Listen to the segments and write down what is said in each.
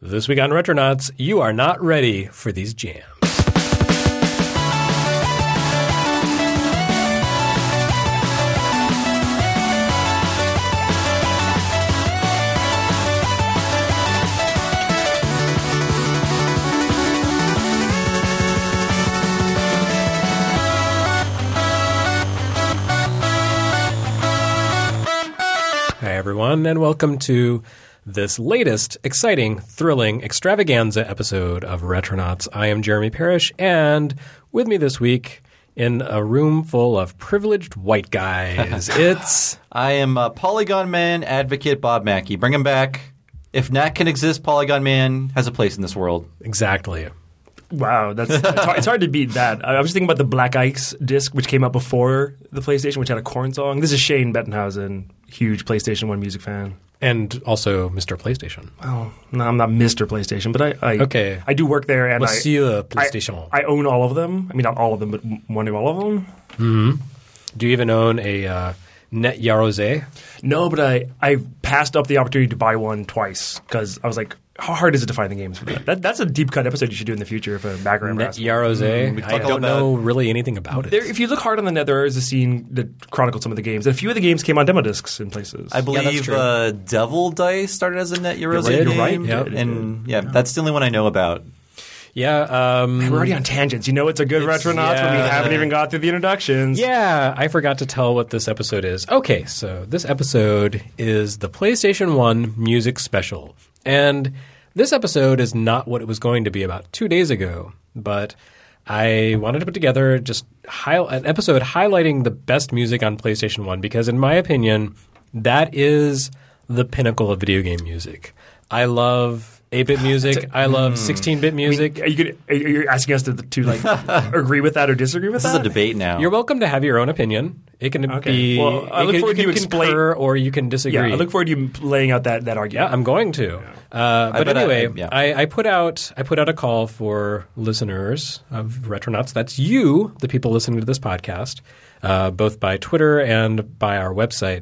This week on Retronauts, you are not ready for these jams. Hi, everyone, and welcome to this latest, exciting, thrilling, extravaganza episode of Retronauts. I am Jeremy Parrish, and with me this week in a room full of privileged white guys, it's... I am Polygon Man advocate Bob Mackey. Bring him back. If Nat can exist, Polygon Man has a place in this world. Exactly. Wow, it's hard to beat that. I was thinking about the Black Ice disc, which came out before the PlayStation, which had a Korn song. This is Shane Bettenhausen, huge PlayStation 1 music fan. And also Mr. PlayStation. Oh, no, I'm not Mr. PlayStation, but I do work there. And Monsieur PlayStation. I own all of them. I mean, not all of them, but one of all of them. Mm-hmm. Do you even own a Net Yaroze? No, but I passed up the opportunity to buy one twice because I was like, how hard is it to find the games for that? That's a deep cut episode you should do in the future for background. Net Yaroze? I don't know really anything about it. If you look hard on the net, there is a scene that chronicles some of the games. And a few of the games came on demo discs in places. I believe Devil Dice started as a Net Yaroze game. You're right. Yep. And that's the only one I know about. Yeah. We're already on tangents. You know it's a good Retronauts when we haven't even got through the introductions. Yeah, I forgot to tell what this episode is. Okay, so this episode is the PlayStation 1 Music Special. And this episode is not what it was going to be about 2 days ago, but I wanted to put together just an episode highlighting the best music on PlayStation 1 because, in my opinion, that is the pinnacle of video game music. I love 8-bit music. I love 16-bit music. I mean, are you asking us to like agree with that or disagree with that? This is a debate now. You're welcome to have your own opinion. It can be. Well, I look forward to you explain, or you can disagree. Yeah, I look forward to you laying out that argument. Yeah, I'm going to. But anyway, I put out a call for listeners of Retronauts. That's you, the people listening to this podcast, both by Twitter and by our website,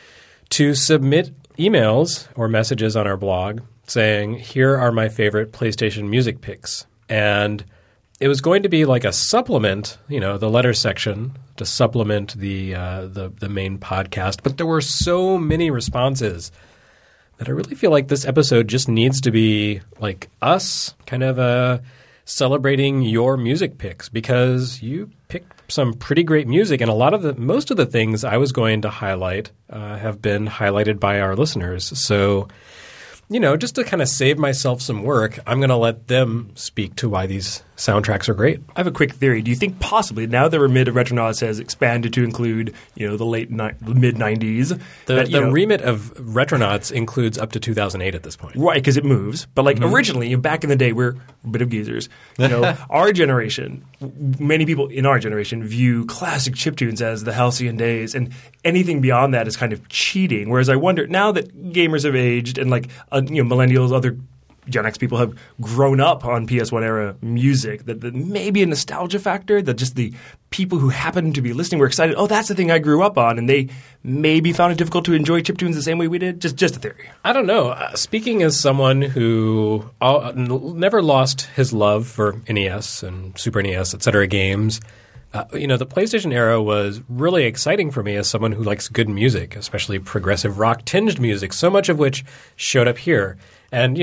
to submit emails or messages on our blog saying, here are my favorite PlayStation music picks. And it was going to be like a supplement, the letter section to supplement the main podcast. But there were so many responses that I really feel like this episode just needs to be like us kind of celebrating your music picks because you picked some pretty great music. And most of the things I was going to highlight have been highlighted by our listeners. So just to kind of save myself some work, I'm going to let them speak to why these soundtracks are great. I have a quick theory. Do you think possibly now the remit of Retronauts has expanded to include, the mid-90s? The remit of Retronauts includes up to 2008 at this point. Right, because it moves. But originally, back in the day, we're a bit of geezers. Our generation, many people in our generation view classic chiptunes as the halcyon days, and anything beyond that is kind of cheating. Whereas I wonder, now that gamers have aged and millennials, other Gen X people have grown up on PS1 era music, that maybe a nostalgia factor, that just the people who happen to be listening were excited, oh, that's the thing I grew up on, and they maybe found it difficult to enjoy chiptunes the same way we did? Just a theory. I don't know. Speaking as someone who never lost his love for NES and Super NES, et cetera, games, the PlayStation era was really exciting for me as someone who likes good music, especially progressive rock-tinged music, so much of which showed up here. And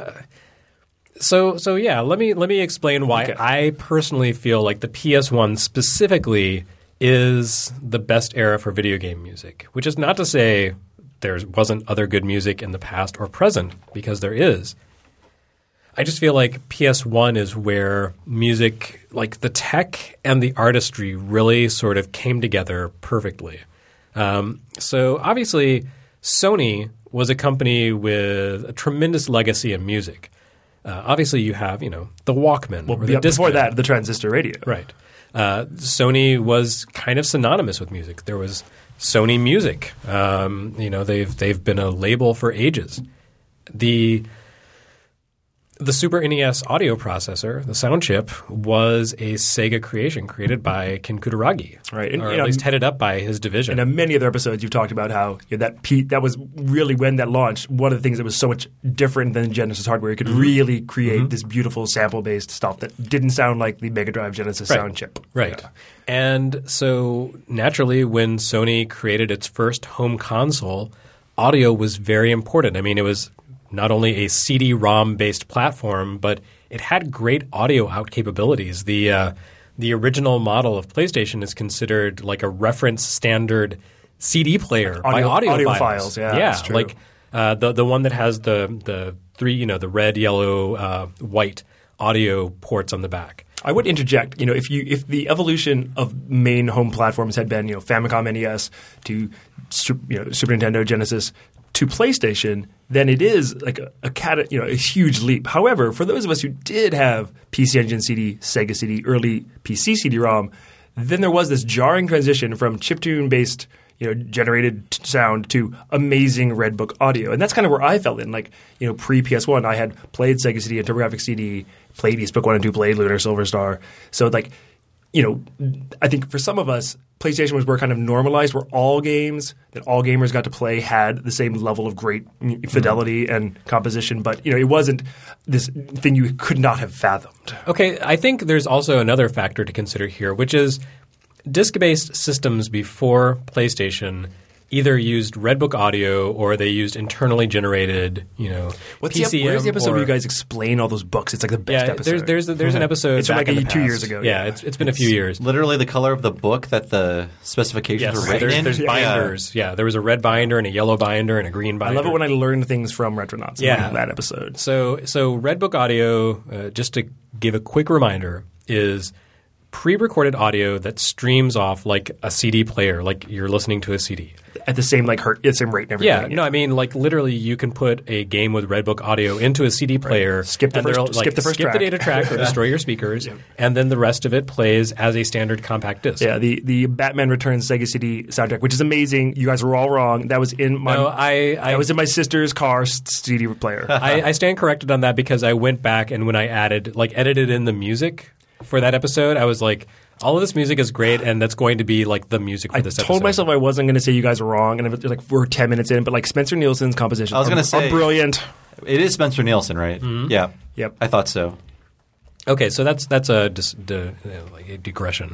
so yeah. Let me explain why I personally feel like the PS1 specifically is the best era for video game music. Which is not to say there wasn't other good music in the past or present, because there is. I just feel like PS1 is where music, like the tech and the artistry, really sort of came together perfectly. So obviously, Sony was a company with a tremendous legacy in music. Obviously, you have, the Walkman. Well, before that, the transistor radio. Right. Sony was kind of synonymous with music. There was Sony Music. They've been a label for ages. the Super NES audio processor, the sound chip, was a Sega creation created by Ken Kutaragi, right? And, or at least headed up by his division. And in many other episodes, you've talked about how that was really when that launched. One of the things that was so much different than Genesis hardware, it could really create this beautiful sample-based stuff that didn't sound like the Mega Drive Genesis sound chip. Right. Yeah. And so naturally, when Sony created its first home console, audio was very important. I mean, it was not only a CD-ROM-based platform, but it had great audio out capabilities. The original model of PlayStation is considered like a reference standard CD player by audio files. Yeah, that's true. Like the one that has the three, the red, yellow, white audio ports on the back. I would interject, if the evolution of main home platforms had been, Famicom NES to Super Nintendo Genesis to PlayStation, then it is like a huge leap. However, for those of us who did have PC Engine CD, Sega CD, early PC CD-ROM, then there was this jarring transition from chiptune-based generated sound to amazing Redbook audio. And that's kind of where I fell in. Like, pre-PS1, I had played Sega CD and TurboGrafx CD, played East Book 1 and 2, played Lunar Silver Star. So, I think for some of us, PlayStation was where kind of normalized, where all games that all gamers got to play had the same level of great fidelity and composition. But, it wasn't this thing you could not have fathomed. Okay, I think there's also another factor to consider here, which is disk-based systems before PlayStation either used Redbook audio or they used internally generated, PCM. Where's the episode where you guys explain all those books? It's like the best episode. There's an episode. It's back like in 2 years ago. Yeah, it's been a few years. Literally the color of the book that the specifications are written in. There's binders. Yeah, there was a red binder and a yellow binder and a green binder. I love it when I learn things from Retronauts. In that episode. So Redbook audio, just to give a quick reminder, is pre-recorded audio that streams off like a CD player, like you're listening to a CD. At the same rate and everything. Yeah, no, I mean, like literally you can put a game with Redbook audio into a CD player. Right. Skip the data track or destroy your speakers, and then the rest of it plays as a standard compact disc. Yeah, the Batman Returns Sega CD soundtrack, which is amazing. You guys were all wrong. That was in my I was in my sister's car CD player. I stand corrected on that because I went back and when I edited in the music for that episode, I was like, all of this music is great, and that's going to be like the music for this episode. I told myself I wasn't going to say you guys were wrong, and we're 10 minutes in, but like Spencer Nielsen's compositions are brilliant. It is Spencer Nielsen, right? Mm-hmm. Yeah. Yep. I thought so. Okay, so that's a digression.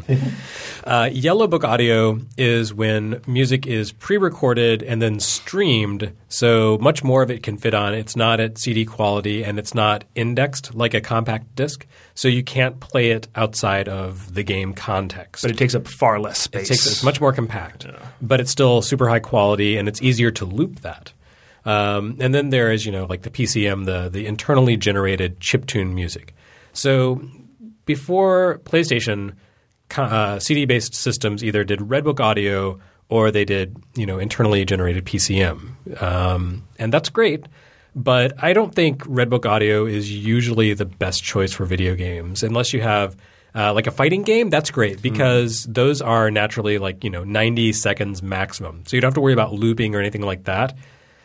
Yellow Book audio is when music is pre-recorded and then streamed, so much more of it can fit on. It's not at CD quality and it's not indexed like a compact disc, so you can't play it outside of the game context. But it takes up far less space. It's much more compact, but it's still super high quality and it's easier to loop that. And then there is, like the PCM, the internally generated chiptune music. So before PlayStation, CD-based systems either did Redbook audio or they did, internally generated PCM. And that's great, but I don't think Redbook audio is usually the best choice for video games. Unless you have like a fighting game, that's great because those are naturally 90 seconds maximum. So you don't have to worry about looping or anything like that.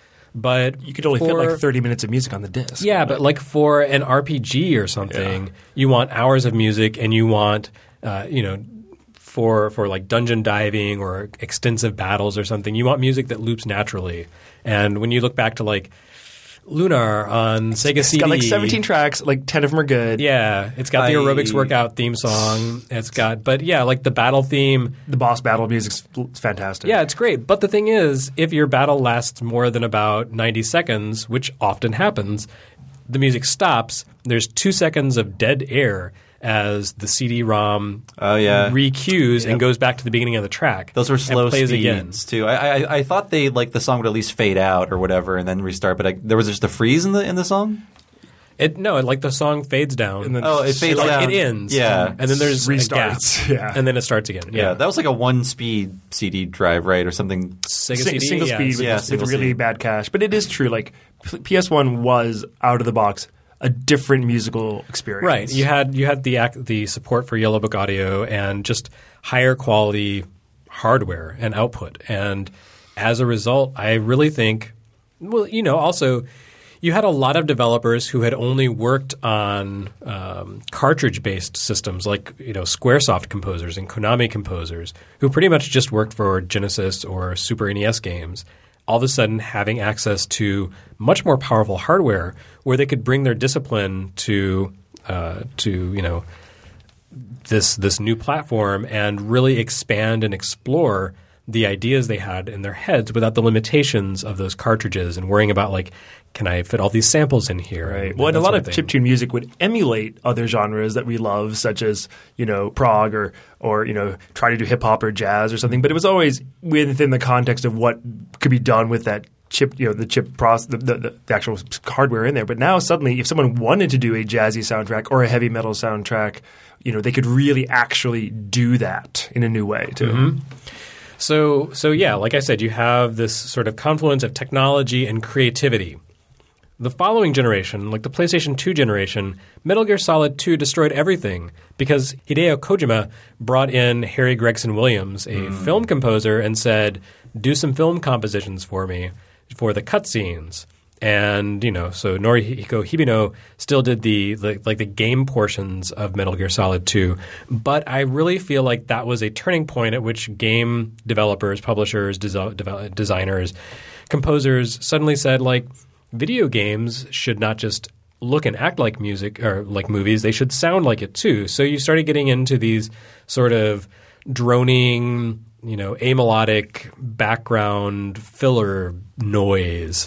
But you could only fit like 30 minutes of music on the disc. Yeah, but like for an RPG or something, you want hours of music and you want, for like dungeon diving or extensive battles or something, you want music that loops naturally. And when you look back to like Lunar on Sega CD. It's got like 17 tracks, like 10 of them are good. Yeah. It's got the aerobics workout theme song. Like the battle theme. The boss battle music's fantastic. Yeah, it's great. But the thing is, if your battle lasts more than about 90 seconds, which often happens, the music stops. There's 2 seconds of dead air as the CD-ROM re-cues and goes back to the beginning of the track. Those were slow speeds too. I thought the song would at least fade out or whatever and then restart, but there was just a freeze in the song? The song fades down. And then, it fades down. It ends. Yeah. And then there's restarts. A gap. And then it starts again. Yeah. That was like a 1-speed CD drive, right? Or something. CD? Single speed with really bad cache. But it is true. Like PS1 was out of the box a different musical experience. Right. You had the support for Yellow Book audio and just higher quality hardware and output. And as a result, I really think also you had a lot of developers who had only worked on cartridge-based systems like Squaresoft composers and Konami composers who pretty much just worked for Genesis or Super NES games, all of a sudden having access to much more powerful hardware where they could bring their discipline to this new platform and really expand and explore the ideas they had in their heads without the limitations of those cartridges and worrying about can I fit all these samples in here? Right. Well, and a lot of chiptune music would emulate other genres that we love, such as prog or try to do hip hop or jazz or something. But it was always within the context of what could be done with that chip, the chip process, the actual hardware in there. But now suddenly, if someone wanted to do a jazzy soundtrack or a heavy metal soundtrack, they could really actually do that in a new way too. Mm-hmm. So yeah, like I said, you have this sort of confluence of technology and creativity. The following generation, like the PlayStation 2 generation, Metal Gear Solid 2 destroyed everything because Hideo Kojima brought in Harry Gregson Williams, a film composer, and said, do some film compositions for me for the cutscenes. And, so Norihiko Hibino still did the game portions of Metal Gear Solid 2. But I really feel like that was a turning point at which game developers, publishers, designers, composers suddenly said, video games should not just look and act like music or like movies. They should sound like it too. So you started getting into these sort of droning, amelodic background filler noise.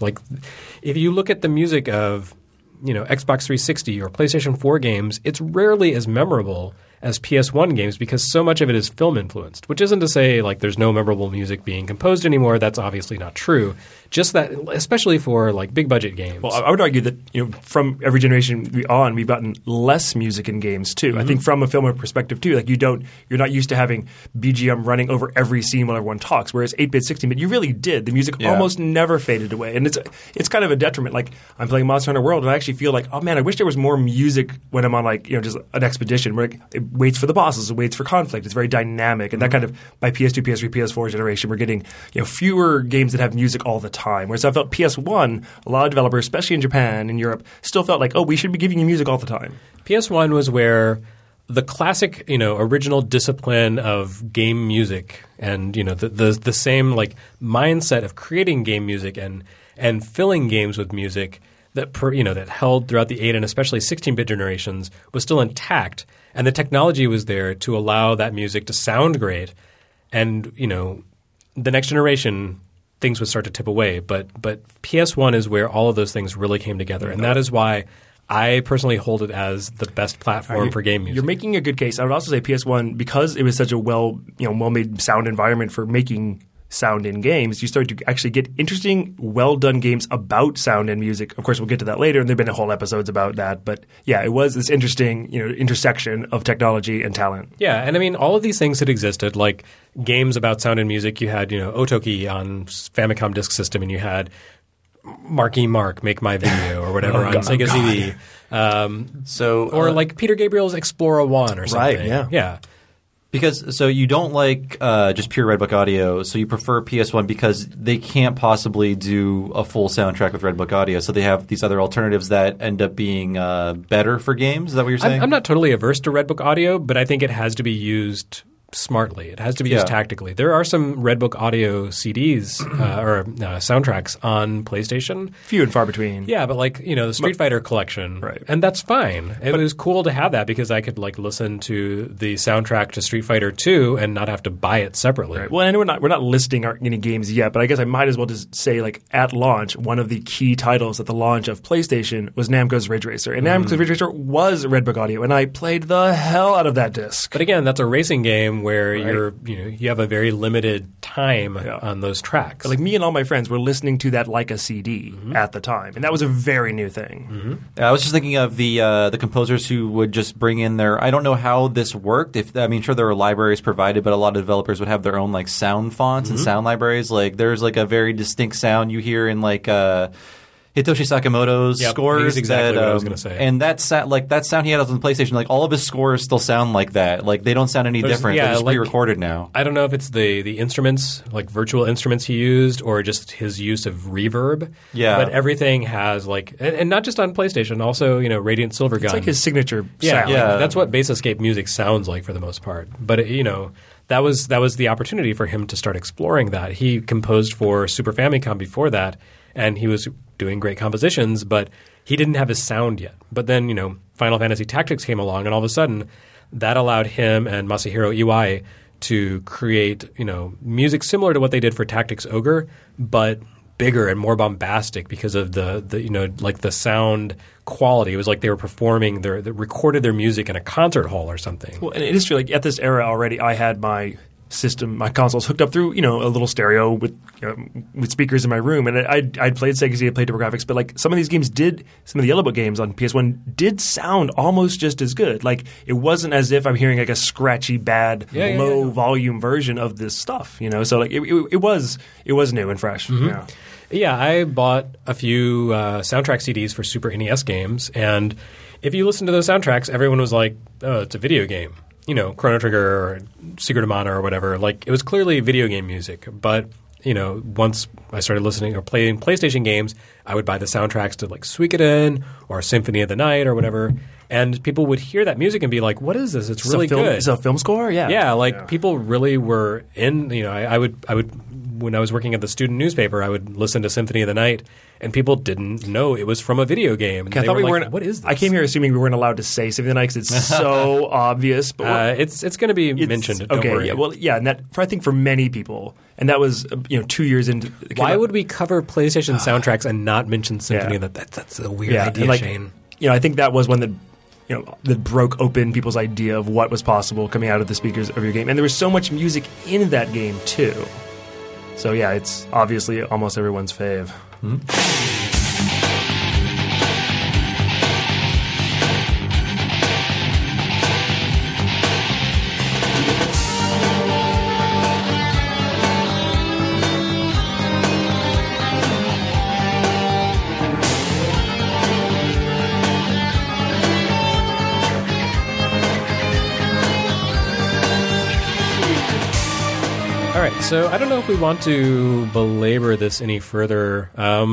If you look at the music of, Xbox 360 or PlayStation 4 games, it's rarely as memorable as PS1 games because so much of it is film influenced, which isn't to say there's no memorable music being composed anymore. That's obviously not true. Just that, especially for big budget games. Well, I would argue that from every generation we've gotten less music in games too. Mm-hmm. I think from a film perspective too, you're not used to having BGM running over every scene while everyone talks. Whereas 8-bit, 16-bit, you really did. The music almost never faded away, and it's kind of a detriment. I'm playing Monster Hunter World, and I actually feel oh man, I wish there was more music when I'm on just an expedition where it waits for the bosses, it waits for conflict. It's very dynamic, and that kind of by PS2, PS3, PS4 generation, we're getting fewer games that have music all the time. Whereas I felt PS1, a lot of developers, especially in Japan and Europe, still felt we should be giving you music all the time. PS1 was where the classic, original discipline of game music and the same mindset of creating game music and filling games with music that held throughout the 8 and especially 16-bit generations was still intact, and the technology was there to allow that music to sound great. And the next generation, things would start to tip away. But PS1 is where all of those things really came together, and that is why I personally hold it as the best platform for game music. You're making a good case. I would also say PS1, because it was such a well-made sound environment for making sound in games, you start to actually get interesting, well-done games about sound and music. Of course, we'll get to that later, and there have been whole episodes about that. But yeah, it was this interesting intersection of technology and talent. Yeah, and I mean, all of these things had existed, like games about sound and music. You had Otoki on Famicom Disk System, and you had Marky Mark, Make My Video, or whatever on Sega CD. Or like Peter Gabriel's Explora 1 or something. Right, yeah. Because you don't like just pure Redbook audio, so you prefer PS1 because they can't possibly do a full soundtrack with Redbook audio, so they have these other alternatives that end up being better for games. Is that what you're saying? I'm not totally averse to Redbook audio, but I think it has to be used smartly. It has to be used tactically. There are some Redbook audio CDs or soundtracks on PlayStation. Few and far between. Yeah, but the Street Fighter collection. Right. And that's fine. It was cool to have that because I could listen to the soundtrack to Street Fighter 2 and not have to buy it separately. Right. Well, and we're not listing any games yet, but I guess I might as well just say at launch, one of the key titles at the launch of PlayStation was Namco's Ridge Racer. And Namco's Ridge Racer was Redbook audio, and I played the hell out of that disc. But again, that's a racing game where you have a very limited time on those tracks. But me and all my friends were listening to that like a CD at the time, and that was a very new thing. Mm-hmm. I was just thinking of the composers who would just bring in their. I don't know how this worked. Sure there were libraries provided, but a lot of developers would have their own sound fonts and sound libraries. There's a very distinct sound you hear in Hitoshi Sakamoto's scores. Exactly what I was going to say. And that sound he had on the PlayStation, like all of his scores still sound like that. Like they don't sound any different. They're just re-recorded now. I don't know if it's the instruments, like virtual instruments he used, or just his use of reverb. Yeah. But everything has like, and not just on PlayStation, also Radiant Silvergun. It's like his signature Yeah. sound. Like, that's what Base Escape music sounds like for the most part. But that was the opportunity for him to start exploring that. He composed for Super Famicom before that, and he was doing great compositions, but he didn't have his sound yet. But then, Final Fantasy Tactics came along, and all of a sudden, that allowed him and Masahiro Iwai to create, music similar to what they did for Tactics Ogre, but bigger and more bombastic because of the sound quality. It was like they were performing they recorded their music in a concert hall or something. Well, and it is true. Like at this era already, I had my consoles hooked up through a little stereo with speakers in my room, and I'd played Sega CD, I played TurboGrafx, but like some of these games some of the Yellow Book games on PS1 did sound almost just as good. Like it wasn't as if I'm hearing like a scratchy, bad, low volume version of this stuff. So like it was new and fresh. Mm-hmm. Yeah, I bought a few soundtrack CDs for Super NES games, and if you listen to those soundtracks, everyone was like, "Oh, it's a video game." Chrono Trigger or Secret of Mana or whatever. Like, it was clearly video game music. But, once I started listening or playing PlayStation games, I would buy the soundtracks to, like, Suikoden or Symphony of the Night or whatever. And people would hear that music and be like, what is this? It's really good. Is it a film score? Yeah. Yeah, people really were in, I would when I was working at the student newspaper, I would listen to Symphony of the Night, and people didn't know it was from a video game. And I thought we weren't. What is this? I came here assuming we weren't allowed to say Symphony of the Night because it's so obvious. But it's going to be mentioned. Don't worry. Yeah, well, yeah, and that I think for many people, and that was 2 years into. Why would we cover PlayStation soundtracks and not mention Symphony? Yeah. That's a weird idea, Shane. I think that was one that. That broke open people's idea of what was possible coming out of the speakers of your game. And there was so much music in that game, too. So, yeah, it's obviously almost everyone's fave. Mm-hmm. So I don't know if we want to belabor this any further.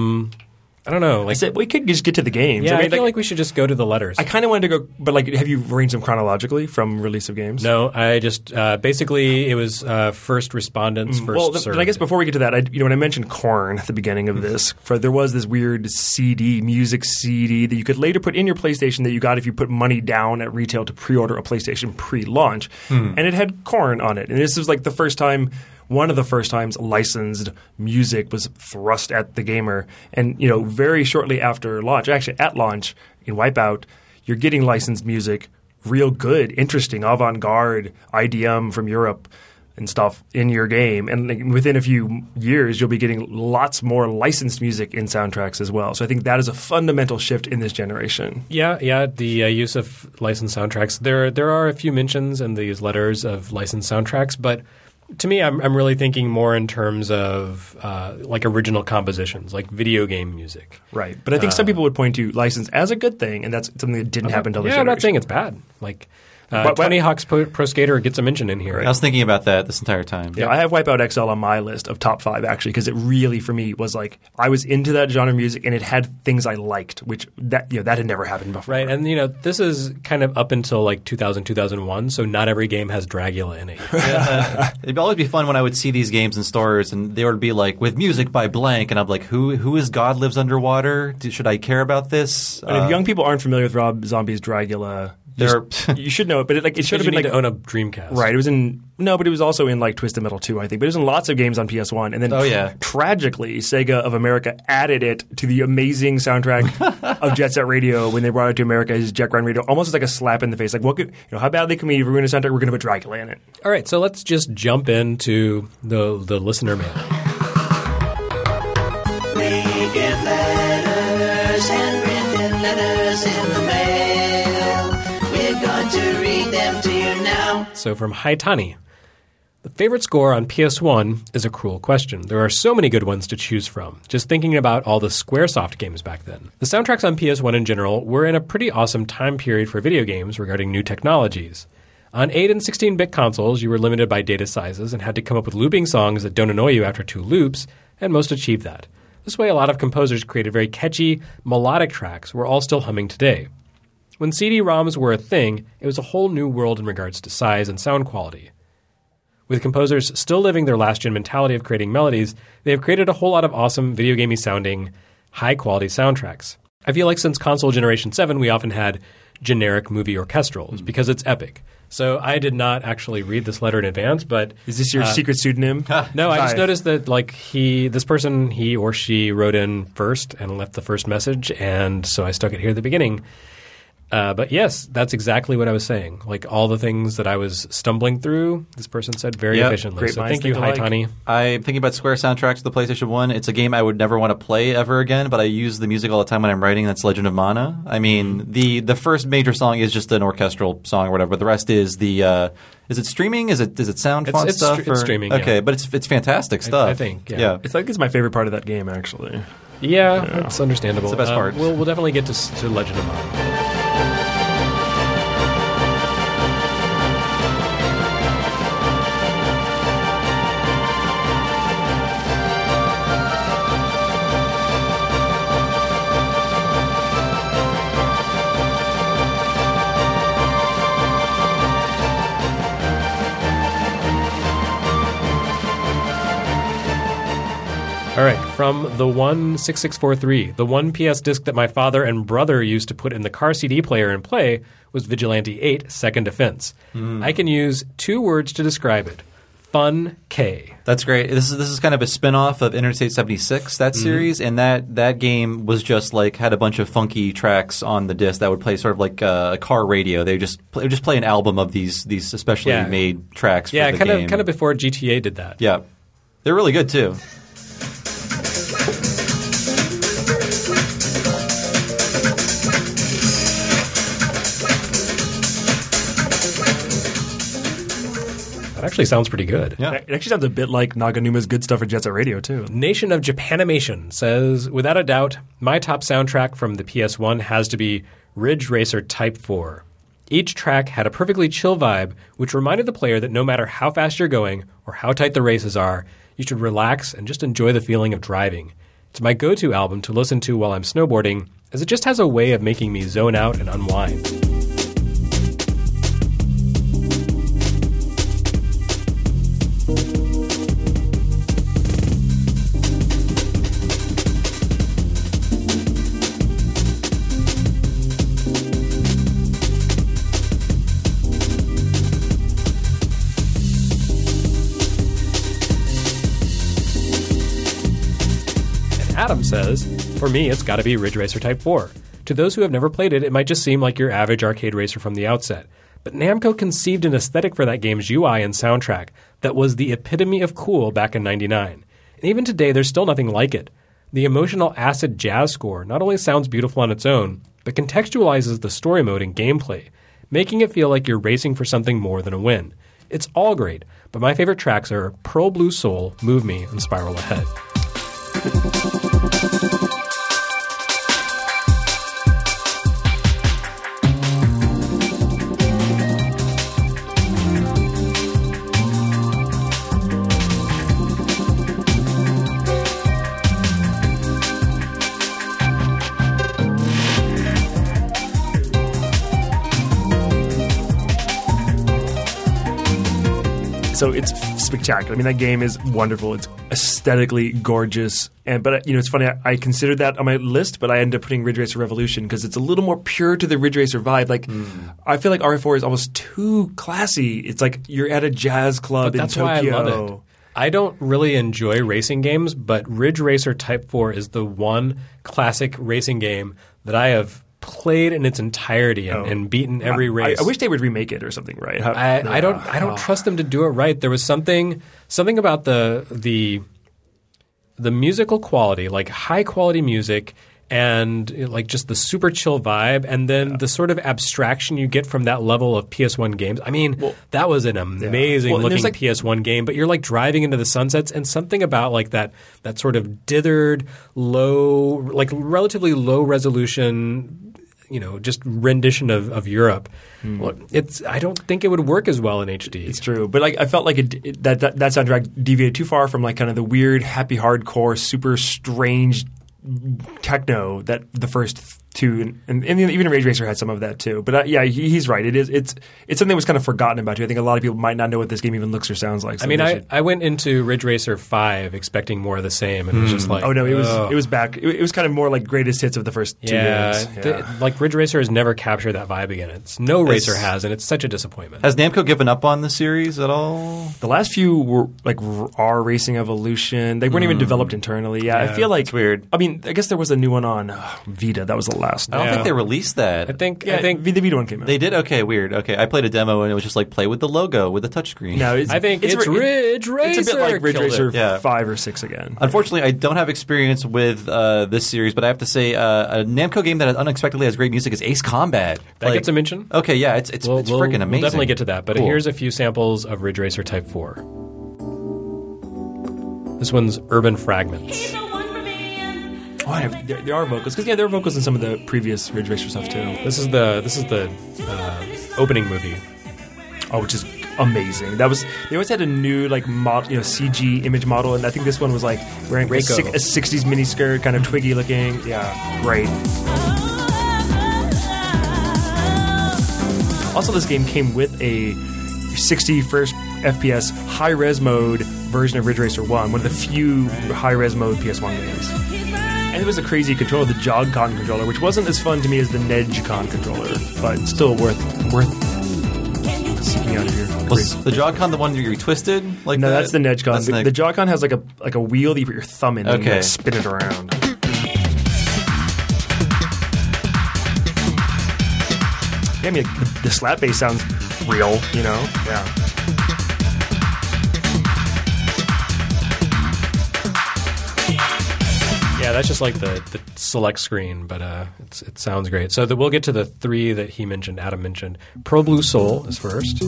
I don't know. We could just get to the games. Yeah, I feel like we should just go to the letters. I kind of wanted to go, but have you arranged them chronologically from release of games? No, I just basically it was first respondents, first served. But I guess before we get to that, when I mentioned Korn at the beginning of this, there was this weird music CD that you could later put in your PlayStation that you got if you put money down at retail to pre-order a PlayStation pre-launch, and it had Korn on it, and this was like the first time. One of the first times licensed music was thrust at the gamer. And, very shortly after launch, actually at launch in Wipeout, you're getting licensed music, real good, interesting, avant-garde IDM from Europe and stuff in your game. And within a few years, you'll be getting lots more licensed music in soundtracks as well. So I think that is a fundamental shift in this generation. Yeah, the use of licensed soundtracks. There are a few mentions in these letters of licensed soundtracks, but to me, I'm really thinking more in terms of original compositions, like video game music. Right. But I think some people would point to license as a good thing, and that's something that didn't happen until this generation. I'm not saying it's bad. Tony Hawk's Pro Skater gets a mention in here. Right. I was thinking about that this entire time. Yeah, I have Wipeout XL on my list of top 5, actually, because it really, for me, was like I was into that genre of music, and it had things I liked, which that had never happened before. Right, and this is kind of up until 2000, 2001, so not every game has Dragula in it. It'd always be fun when I would see these games in stores, and they would be like, with music by blank, and I'm like, who is God Lives Underwater? Should I care about this? And if young people aren't familiar with Rob Zombie's Dragula, you should know it, but it should have been to own a Dreamcast. Right. It was but it was also in Twisted Metal 2, I think. But it was in lots of games on PS1. And then tragically, Sega of America added it to the amazing soundtrack of Jet Set Radio when they brought it to America as Jet Grind Radio, almost as like a slap in the face. Like, how badly can we ruin a soundtrack? We're going to put Dracula in it. All right, so let's just jump into the listener mail. We get letters, handwritten letters in the mail. We're going to read them to you now. So from Haitani, The favorite score on PS1 is a cruel question. There are so many good ones to choose from, just thinking about all the Squaresoft games back then. The soundtracks on PS1 in general were in a pretty awesome time period for video games regarding new technologies. On 8 and 16-bit consoles, you were limited by data sizes and had to come up with looping songs that don't annoy you after 2 loops, and most achieved that. This way, a lot of composers created very catchy, melodic tracks we're all still humming today. When CD-ROMs were a thing, it was a whole new world in regards to size and sound quality. With composers still living their last-gen mentality of creating melodies, they have created a whole lot of awesome video gamey sounding, high-quality soundtracks. I feel like since console generation 7, we often had generic movie orchestrals because it's epic. So I did not actually read this letter in advance, but is this your secret pseudonym? No, I just noticed that this person, he or she wrote in first and left the first message, and so I stuck it here at the beginning. But yes, that's exactly what I was saying. Like all the things that I was stumbling through, this person said very efficiently. Great so thank you, Hi Tani. I'm thinking about Square soundtracks to the PlayStation 1. It's a game I would never want to play ever again, but I use the music all the time when I'm writing. That's Legend of Mana. I mean, the first major song is just an orchestral song or whatever, but the rest is the is it streaming? Is it sound font stuff? It's streaming. Okay, yeah. But it's fantastic stuff. I think. Yeah. It's my favorite part of that game, actually. Yeah, that's understandable. It's the best part. We'll definitely get to Legend of Mana. All right, from the 16643, the one PS disc that my father and brother used to put in the car CD player and play was Vigilante 8 Second Defense. I can use 2 words to describe it. Fun K. That's great. This is kind of a spin-off of Interstate 76, that series, and that game was just like had a bunch of funky tracks on the disc that would play sort of like a car radio. They would just play an album of these especially made tracks for the game. Yeah, kind of before GTA did that. Yeah. They're really good too. That actually sounds pretty good. Yeah. It actually sounds a bit like Naganuma's Good Stuff for Jet Set Radio, too. Nation of Japanimation says, without a doubt, my top soundtrack from the PS1 has to be Ridge Racer Type 4. Each track had a perfectly chill vibe, which reminded the player that no matter how fast you're going or how tight the races are, you should relax and just enjoy the feeling of driving. It's my go-to album to listen to while I'm snowboarding, as it just has a way of making me zone out and unwind. Adam says, for me, it's got to be Ridge Racer Type 4. To those who have never played it, it might just seem like your average arcade racer from the outset. But Namco conceived an aesthetic for that game's UI and soundtrack that was the epitome of cool back in '99. And even today, there's still nothing like it. The emotional acid jazz score not only sounds beautiful on its own, but contextualizes the story mode and gameplay, making it feel like you're racing for something more than a win. It's all great, but my favorite tracks are Pearl Blue Soul, Move Me, and Spiral Ahead. So it's spectacular. I mean, that game is wonderful. It's aesthetically gorgeous. But it's funny. I considered that on my list, but I ended up putting Ridge Racer Revolution because it's a little more pure to the Ridge Racer vibe. Like, I feel like RE4 is almost too classy. It's like you're at a jazz club in Tokyo. That's why I love it. I don't really enjoy racing games, but Ridge Racer Type 4 is the one classic racing game that I have played in its entirety and beaten every race. I wish they would remake it or something, right? I don't trust them to do it right. There was something about the musical quality, like high quality music and like just the super chill vibe, and then the sort of abstraction you get from that level of PS1 games. I mean, that was an amazing looking like, PS1 game, but you're like driving into the sunsets, and something about like that sort of dithered, low, like relatively low resolution, just rendition of Europe. Well, I don't think it would work as well in HD. It's true, but like I felt like that soundtrack deviated too far from like kind of the weird, happy, hardcore, super strange techno that the first two and even Ridge Racer had some of that too. But he's right. It's something that was kind of forgotten about too. I think a lot of people might not know what this game even looks or sounds like. So I went into Ridge Racer 5 expecting more of the same, and it was just like, oh no, it was back. It was kind of more like greatest hits of the first 2 games. Like Ridge Racer has never captured that vibe again. No racer has, and it's such a disappointment. Has Namco given up on the series at all? The last few were like R Racing Evolution. They weren't even developed internally. Yeah, I feel like it's weird. I mean, I guess there was a new one on Vita. That was the last. I don't think they released that. I think the Vita one came out. They did? Okay, weird. Okay, I played a demo and it was just like play with the logo with the touchscreen. No, I think it's Ridge Racer. It's a bit like Ridge Racer 5 or 6 again. Unfortunately, I don't have experience with this series, but I have to say a Namco game that unexpectedly has great music is Ace Combat. That gets a mention? Okay, yeah, it's freaking amazing. We'll definitely get to that, but here's a few samples of Ridge Racer Type 4. This one's Urban Fragments. Oh, there are vocals because there are vocals in some of the previous Ridge Racer stuff too. This is the opening movie. Oh, which is amazing. They always had a new like model, CG image model, and I think this one was like wearing a 60s miniskirt, kind of twiggy looking. Yeah, great. Also, this game came with a 60 first FPS high-res mode version of Ridge Racer 1, one of the few high-res mode PS1 games. And it was a crazy controller, the Jog-Con controller, which wasn't as fun to me as the Nedge-Con controller, but still worth seeking out of here. Was the Jog-Con the one where you twisted? Like no, that's the Nedge-Con. The Jog-Con has like a wheel that you put your thumb in and you like spin it around. Yeah, I mean, the slap bass sounds real, Yeah. Yeah, that's just like the select screen, but it sounds great. So we'll get to the 3 that Adam mentioned. Pro Blue Soul is first.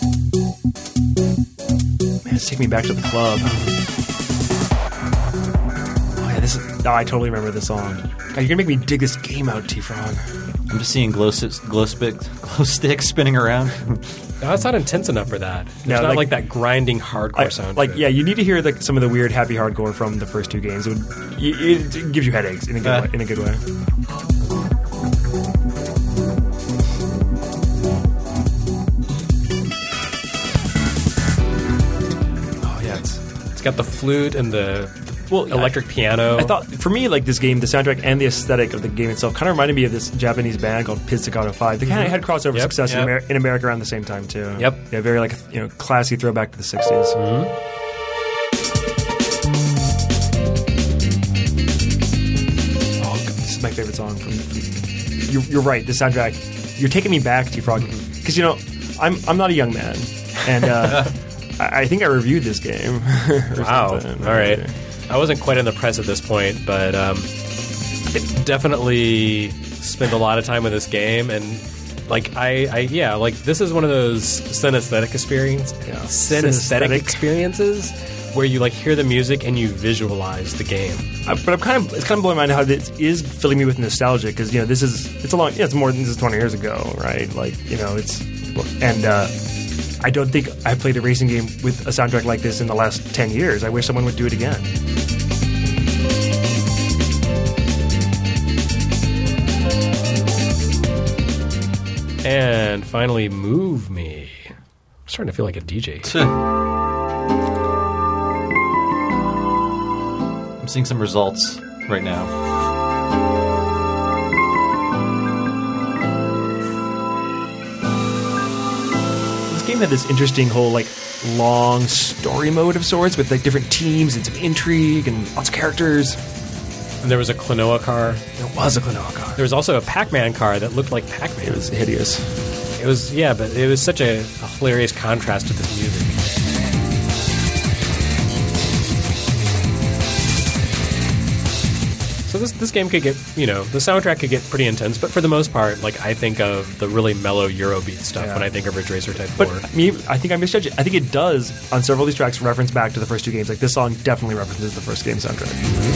Man, it's taking me back to the club. Oh yeah, I totally remember this song. God, you're gonna make me dig this game out, T-Frog. I'm just seeing glow sticks spinning around. No, it's not intense enough for that. It's not like that grinding hardcore sound. You need to hear some of the weird happy hardcore from the first 2 games. It gives you headaches in a good way. Oh yeah, it's got the flute and the electric piano. I thought, for me, like this game, the soundtrack and the aesthetic of the game itself kind of reminded me of this Japanese band called Pizzicato 5. They kind of had crossover success in America around the same time too. Yep. Yeah, very like classy throwback to the 60s. Oh, this is my favorite song. You're right. The soundtrack. You're taking me back, T-Frog, because I'm not a young man, and I think I reviewed this game. Wow. Something. All right. I wasn't quite in the press at this point, but I definitely spent a lot of time with this game, and like this is one of those synesthetic experiences where you like hear the music and you visualize the game. But it's kind of blowing my mind how this is filling me with nostalgia because it's more than this is 20 years ago, right? Like I don't think I've played a racing game with a soundtrack like this in the last 10 years. I wish someone would do it again. And finally, Move Me. I'm starting to feel like a DJ. I'm seeing some results right now. Had this interesting whole like long story mode of sorts with like different teams and some intrigue and lots of characters. And there was a Klonoa car. There was a Klonoa car. There was also a Pac-Man car that looked like Pac-Man. It was hideous. It was, but it was such a hilarious contrast to this music. So this game could get, the soundtrack could get pretty intense, but for the most part, like, I think of the really mellow Eurobeat stuff when I think of Ridge Racer Type 4. But I think I misjudged it. I think it does, on several of these tracks, reference back to the first two games. Like, this song definitely references the first game soundtrack.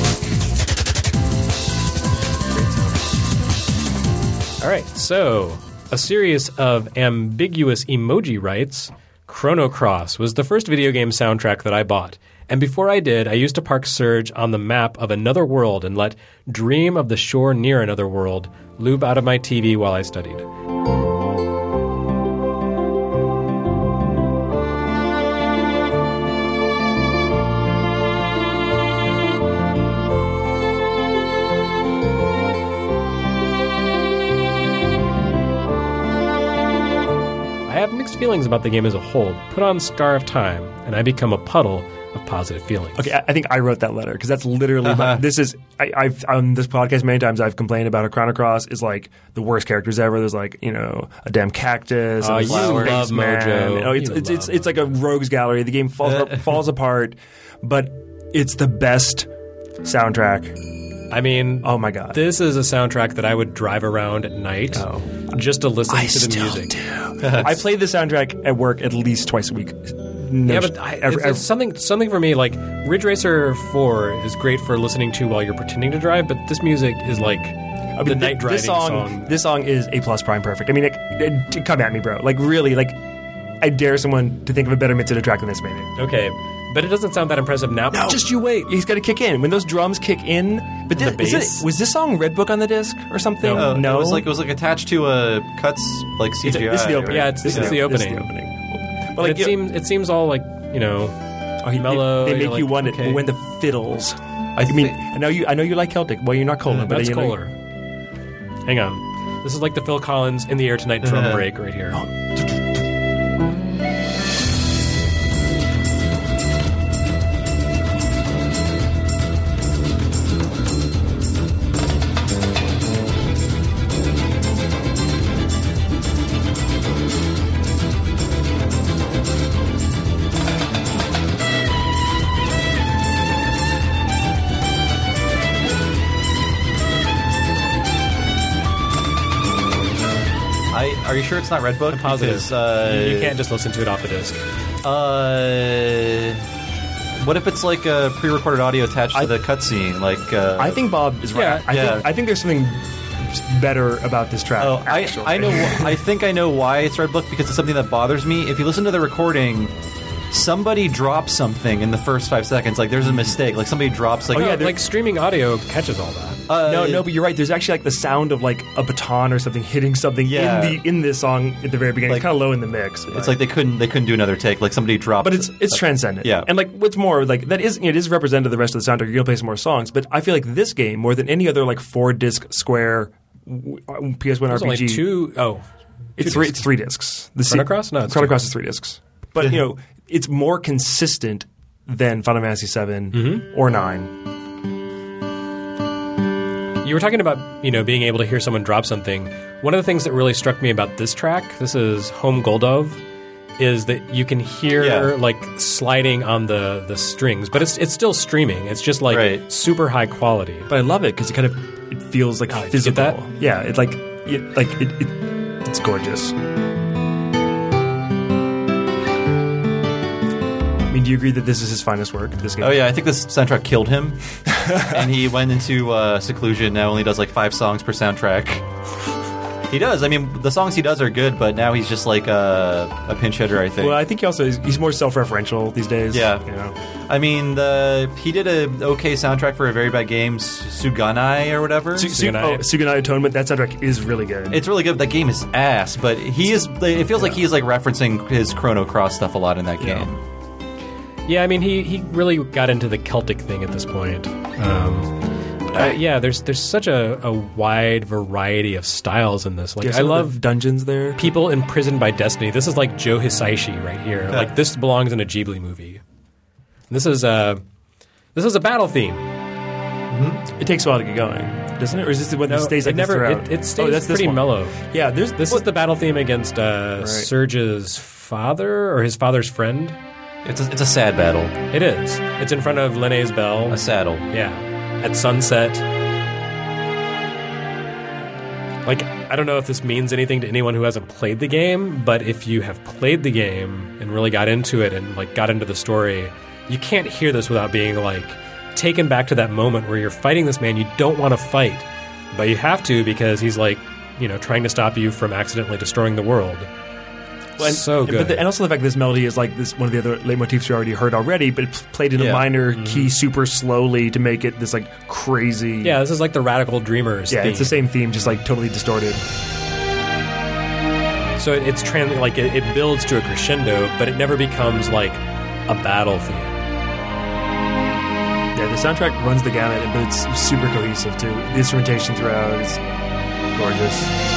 All right, so a series of ambiguous emoji writes, Chrono Cross was the first video game soundtrack that I bought. And before I did, I used to park Surge on the map of another world and let Dream of the Shore Near Another World loop out of my TV while I studied. I have mixed feelings about the game as a whole. Put on Scar of Time, and I become a puddle of positive feelings. Okay, I think I wrote that letter because that's literally this is I've on this podcast many times I've complained about how Chrono Cross is like the worst characters ever. There's like a damn cactus, and you love Mojo. It's like a rogues gallery. The game falls apart, but it's the best soundtrack. I mean, oh my god, this is a soundtrack that I would drive around at night just to listen to the music. I played the soundtrack at work at least twice a week. It's something for me. Like Ridge Racer 4 is great for listening to while you're pretending to drive, but this music is like the night driving song. This song is A+ prime perfect. I mean, come at me, bro. Like really, like I dare someone to think of a better Mitsuda track than this, maybe. Okay. But it doesn't sound that impressive now. No. Just you wait. He's got to kick in. When those drums kick in. But was this song Red Book on the disc or something? No. It was like attached to a cuts like CGI. This is the opening. Yeah, this is the opening. But like, it seems all like mellow. They make you want it. But when the fiddles. I know you like Celtic. Well, you're not Kohler, but that's Kohler. Hang on. This is like the Phil Collins In the Air Tonight drum break right here. Are you sure it's not Red Book? I'm positive. Because, you can't just listen to it off the disc. What if it's like a pre-recorded audio attached to the cutscene? I think Bob is right. I think there's something better about this track. Oh, I know. I think I know why it's Red Book, because it's something that bothers me. If you listen to the recording, somebody drops something in the first 5 seconds. Like there's a mistake. Like somebody drops. Like streaming audio catches all that. No, but you're right. There's actually like the sound of like a baton or something hitting something in this song at the very beginning. Like, it's kind of low in the mix. It's like they couldn't do another take. Like somebody dropped. But it's transcendent. Yeah. And like what's more, like that is it is representative of the rest of the soundtrack. You're gonna play some more songs, but I feel like this game more than any other like 4-disc Square PS1 RPG. Only two. Oh, it's three discs. Chrono Cross? No, Chrono Cross is 3 discs. But it's more consistent than Final Fantasy VII or 9. You were talking about, being able to hear someone drop something. One of the things that really struck me about this track, this is Home Goldov, is that you can hear like sliding on the strings, but it's still streaming. It's just like super high quality. But I love it because it feels like physical. You get that? Yeah, it's gorgeous. I mean, do you agree that this is his finest work? This game? Oh yeah, I think this soundtrack killed him, and he went into seclusion. Now only does like 5 songs per soundtrack. He does. I mean, the songs he does are good, but now he's just like a pinch hitter, I think. Well, I think he's more self-referential these days. Yeah. I mean, he did an okay soundtrack for a very bad game, Suganai or whatever. Suganai Atonement. That soundtrack is really good. It's really good. That game is ass, but he is. It feels like he is like referencing his Chrono Cross stuff a lot in that game. Yeah, I mean, he really got into the Celtic thing at this point. There's such a wide variety of styles in this. Like, I love dungeons there. People imprisoned by destiny. This is like Joe Hisaishi right here. Like this belongs in a Ghibli movie. This is a battle theme. Mm-hmm. It takes a while to get going, doesn't it? Or is this when it stays like throughout? It stays pretty mellow. Yeah, this is the battle theme against Surge's father or his father's friend. It's a sad battle. It is. It's in front of Linné's Bell. A saddle. Yeah. At sunset. Like, I don't know if this means anything to anyone who hasn't played the game, but if you have played the game and really got into it and like got into the story, you can't hear this without being like taken back to that moment where you're fighting this man you don't want to fight, but you have to because he's like, you know, trying to stop you from accidentally destroying the world. Well, so good. And also the fact that this melody is like this one of the other leitmotifs you already heard already, but it's played in a minor key super slowly to make it this like crazy. Yeah, this is like the Radical Dreamers theme. It's the same theme, just like totally distorted. So it's it builds to a crescendo, but it never becomes like a battle theme. Yeah, the soundtrack runs the gamut, but it's super cohesive too. The instrumentation throughout is gorgeous.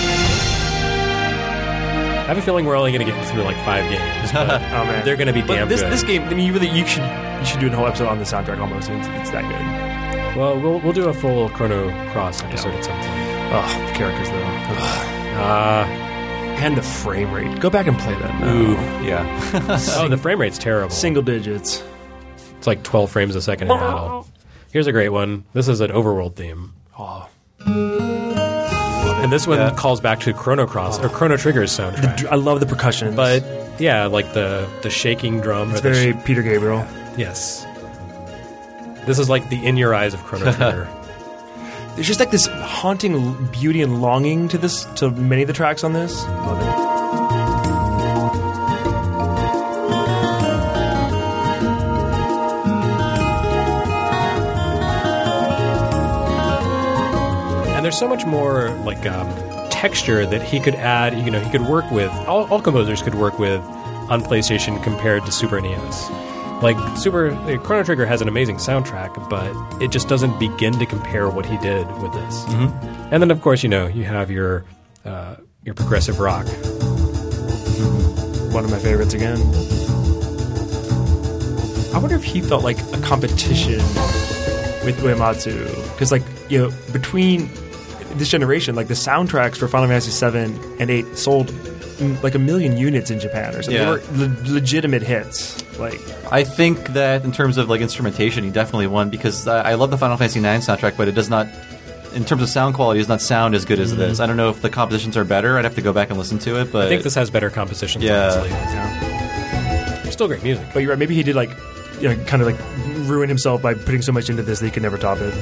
I have a feeling we're only going to get through like 5 games. But oh man, they're going to be damn good. This game, I mean, you should do a whole episode on the soundtrack almost. It's that good. Well, we'll do a full Chrono Cross episode at some point. Oh, the characters though. And the frame rate. Go back and play that now. Ooh, yeah. Oh, the frame rate's terrible. Single digits. It's like 12 frames a second in battle. Here's a great one. This is an overworld theme. Oh. And this one calls back to Chrono Cross or Chrono Trigger's soundtrack. I love the percussion. But yeah, like the shaking drum. It's very Peter Gabriel. Yes. This is like the in your eyes of Chrono Trigger. There's just like this haunting beauty and longing to many of the tracks on this. Love it. And there's so much more like texture that he could add. You know, he could work with. All composers could work with on PlayStation compared to Super NES. Like Chrono Trigger has an amazing soundtrack, but it just doesn't begin to compare what he did with this. Mm-hmm. And then, of course, you know, you have your progressive rock. One of my favorites again. I wonder if he felt like a competition with Uematsu, because like, you know, between this generation, like the soundtracks for Final Fantasy 7 and 8 sold like 1 million units in Japan or something. Yeah. They were legitimate hits. Like, I think that in terms of like instrumentation, he definitely won because I love the Final Fantasy 9 soundtrack, but it does not, in terms of sound quality, does not sound as good as this. I don't know if the compositions are better. I'd have to go back and listen to it, but I think this has better compositions. Yeah. Honestly. Yeah. Still great music. But you're right. Maybe he did like, you know, kind of like ruin himself by putting so much into this that he could never top it.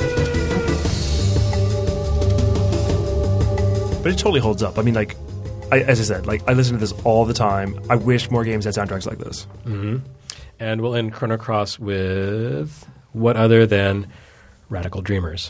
But it totally holds up. I mean, like, as I said, like I listen to this all the time. I wish more games had soundtracks like this. Mm-hmm. And we'll end Chrono Cross with what other than Radical Dreamers.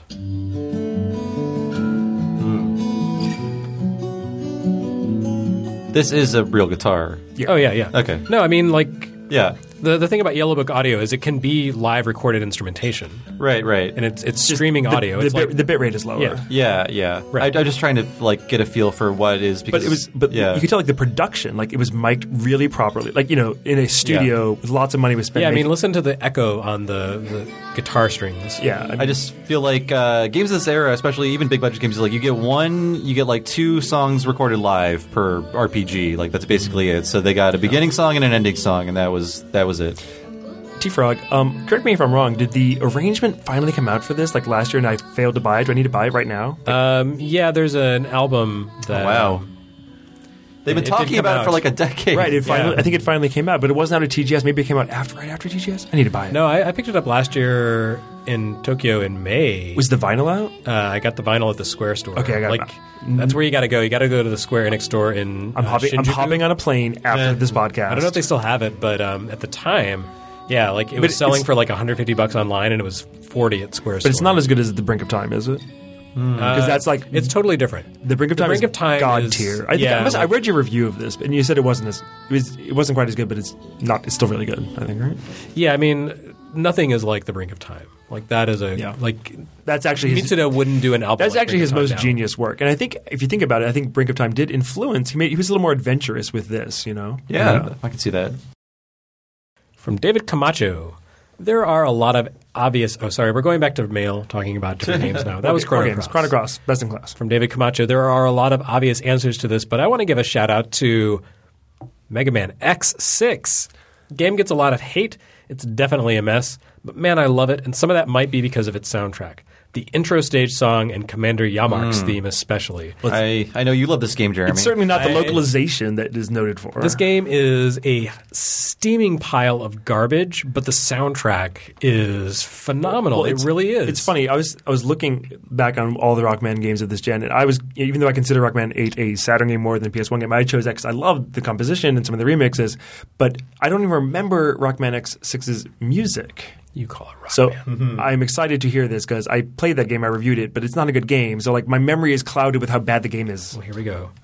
This is a real guitar. Yeah. Oh, yeah. Okay. No, I mean, like... Yeah. The thing about Yellow Book Audio is it can be live recorded instrumentation. Right. And it's streaming audio. The bit rate is lower. Yeah. Right. I'm just trying to like get a feel for what it is. Because, you could tell like the production, like it was mic'd really properly. Like, you know, in a studio with lots of money was spent. Yeah, I mean, listen to the echo on the guitar strings. Yeah. I just feel like games of this era, especially even big budget games, like you get like 2 songs recorded live per RPG. Like that's basically it. So they got a beginning song and an ending song, and that was it. T-Frog, correct me if I'm wrong. Did the arrangement finally come out for this like last year and I failed to buy it? Do I need to buy it right now? Yeah, there's an album that... Oh, wow. They've been talking about it for like a decade. Right, I think it finally came out, but it wasn't out at TGS. Maybe it came out right after TGS? I need to buy it. No, I picked it up last year in Tokyo in May. Was the vinyl out? I got the vinyl at the Square store. Okay, I got it. That's where you got to go. You got to go to the Square Enix store in I'm Shinjuku. hopping on a plane after this podcast. I don't know if they still have it, but at the time, yeah, like it was selling for like $150 online, and it was $40 at Square store. But it's not as good as The Brink of Time, is it? Because that's like it's totally different. The Brink of Time is god tier. I read your review of this, and you said it wasn't quite as good, but it's still really good. I think, right? Yeah, I mean, nothing is like The Brink of Time. Like that is that's actually Mitsuda wouldn't do an album. That's like actually his most genius work, and I think if you think about it, I think Brink of Time did influence. He was a little more adventurous with this, you know. Yeah, I can see that. From David Camacho. There are a lot of obvious... Oh, sorry. We're going back to mail, talking about different games now. That was Chrono Cross. Chrono Cross, best in class. From David Camacho. There are a lot of obvious answers to this, but I want to give a shout-out to Mega Man X6. Game gets a lot of hate. It's definitely a mess. But, man, I love it, and some of that might be because of its soundtrack. the intro stage song and Commander Yamark's theme especially. I know you love this game, Jeremy. It's certainly not the localization that is noted for. This game is a steaming pile of garbage, but the soundtrack is phenomenal. It really is. It's funny. I was looking back on all the Rockman games of this gen, and even though I consider Rockman 8 a Saturn game more than a PS1 game, I chose X. I loved the composition and some of the remixes, but I don't even remember Rockman X6's music. You call it Rockman. So I'm excited to hear this because I played that game, I reviewed it, but it's not a good game. So like my memory is clouded with how bad the game is. Well, here we go.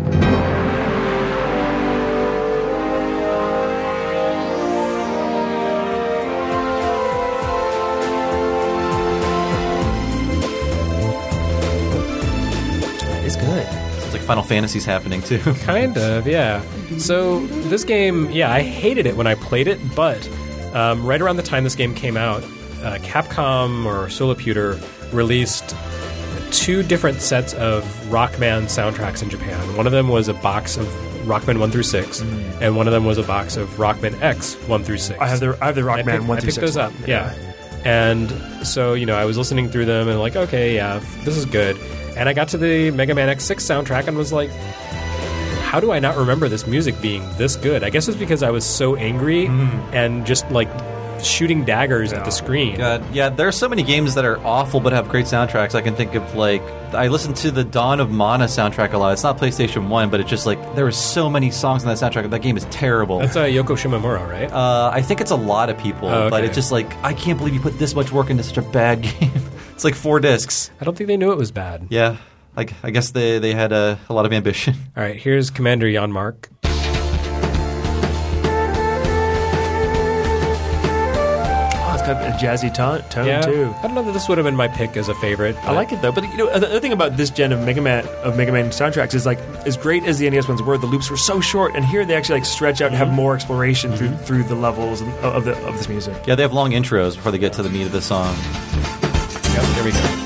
It's good. It's like Final Fantasy's happening too. Kind of, yeah. So this game, I hated it when I played it, but right around the time this game came out, Capcom or Soloputer released 2 different sets of Rockman soundtracks in Japan. One of them was a box of Rockman 1 through 6, and one of them was a box of Rockman X 1 through 6. I have the Rockman 1 through 6. I picked those up, yeah. And so, I was listening through them and like, okay, yeah, this is good. And I got to the Mega Man X6 soundtrack and was like, how do I not remember this music being this good? I guess it's because I was so angry and just like shooting daggers at the screen. God, yeah, there are so many games that are awful but have great soundtracks. I can think of I listened to the Dawn of Mana soundtrack a lot. It's not PlayStation 1, but it's just like there were so many songs in that soundtrack. That game is terrible. That's Yoko Shimomura, right? I think it's a lot of people, but it's just like I can't believe you put this much work into such a bad game. It's like 4 discs. I don't think they knew it was bad. Yeah. I guess they had a lot of ambition. All right, here's Commander Yamark. Oh, it's got a jazzy tone too. I don't know that this would have been my pick as a favorite. I like it though. But the other thing about this gen of Mega Man soundtracks is like as great as the NES ones were, the loops were so short, and here they actually like stretch out and have more exploration through the levels of this music. Yeah, they have long intros before they get to the meat of the song. Yep, here we go.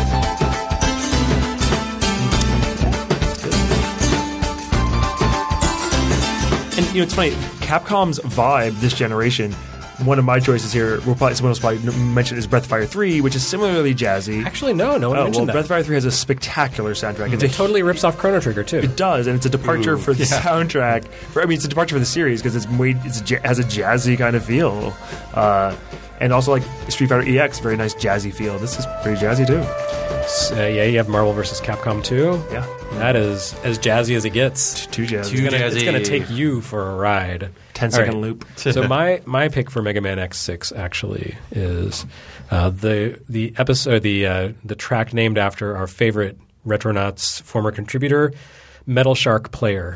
And it's funny, Capcom's vibe this generation. One of my choices here, someone else probably mentioned, is Breathfire 3, which is similarly jazzy. Actually, no one mentioned that. Breathfire 3 has a spectacular soundtrack. It totally rips off Chrono Trigger too. It does, and it's a departure for the soundtrack. It's a departure for the series because it has a jazzy kind of feel, and also like Street Fighter EX, very nice jazzy feel. This is pretty jazzy too. You have Marvel vs. Capcom 2. Yeah. That is as jazzy as it gets. Too jazzy. It's going to take you for a ride. 10-second loop. So my pick for Mega Man X6 actually is the episode, the track named after our favorite Retronauts former contributor, Metal Shark Player.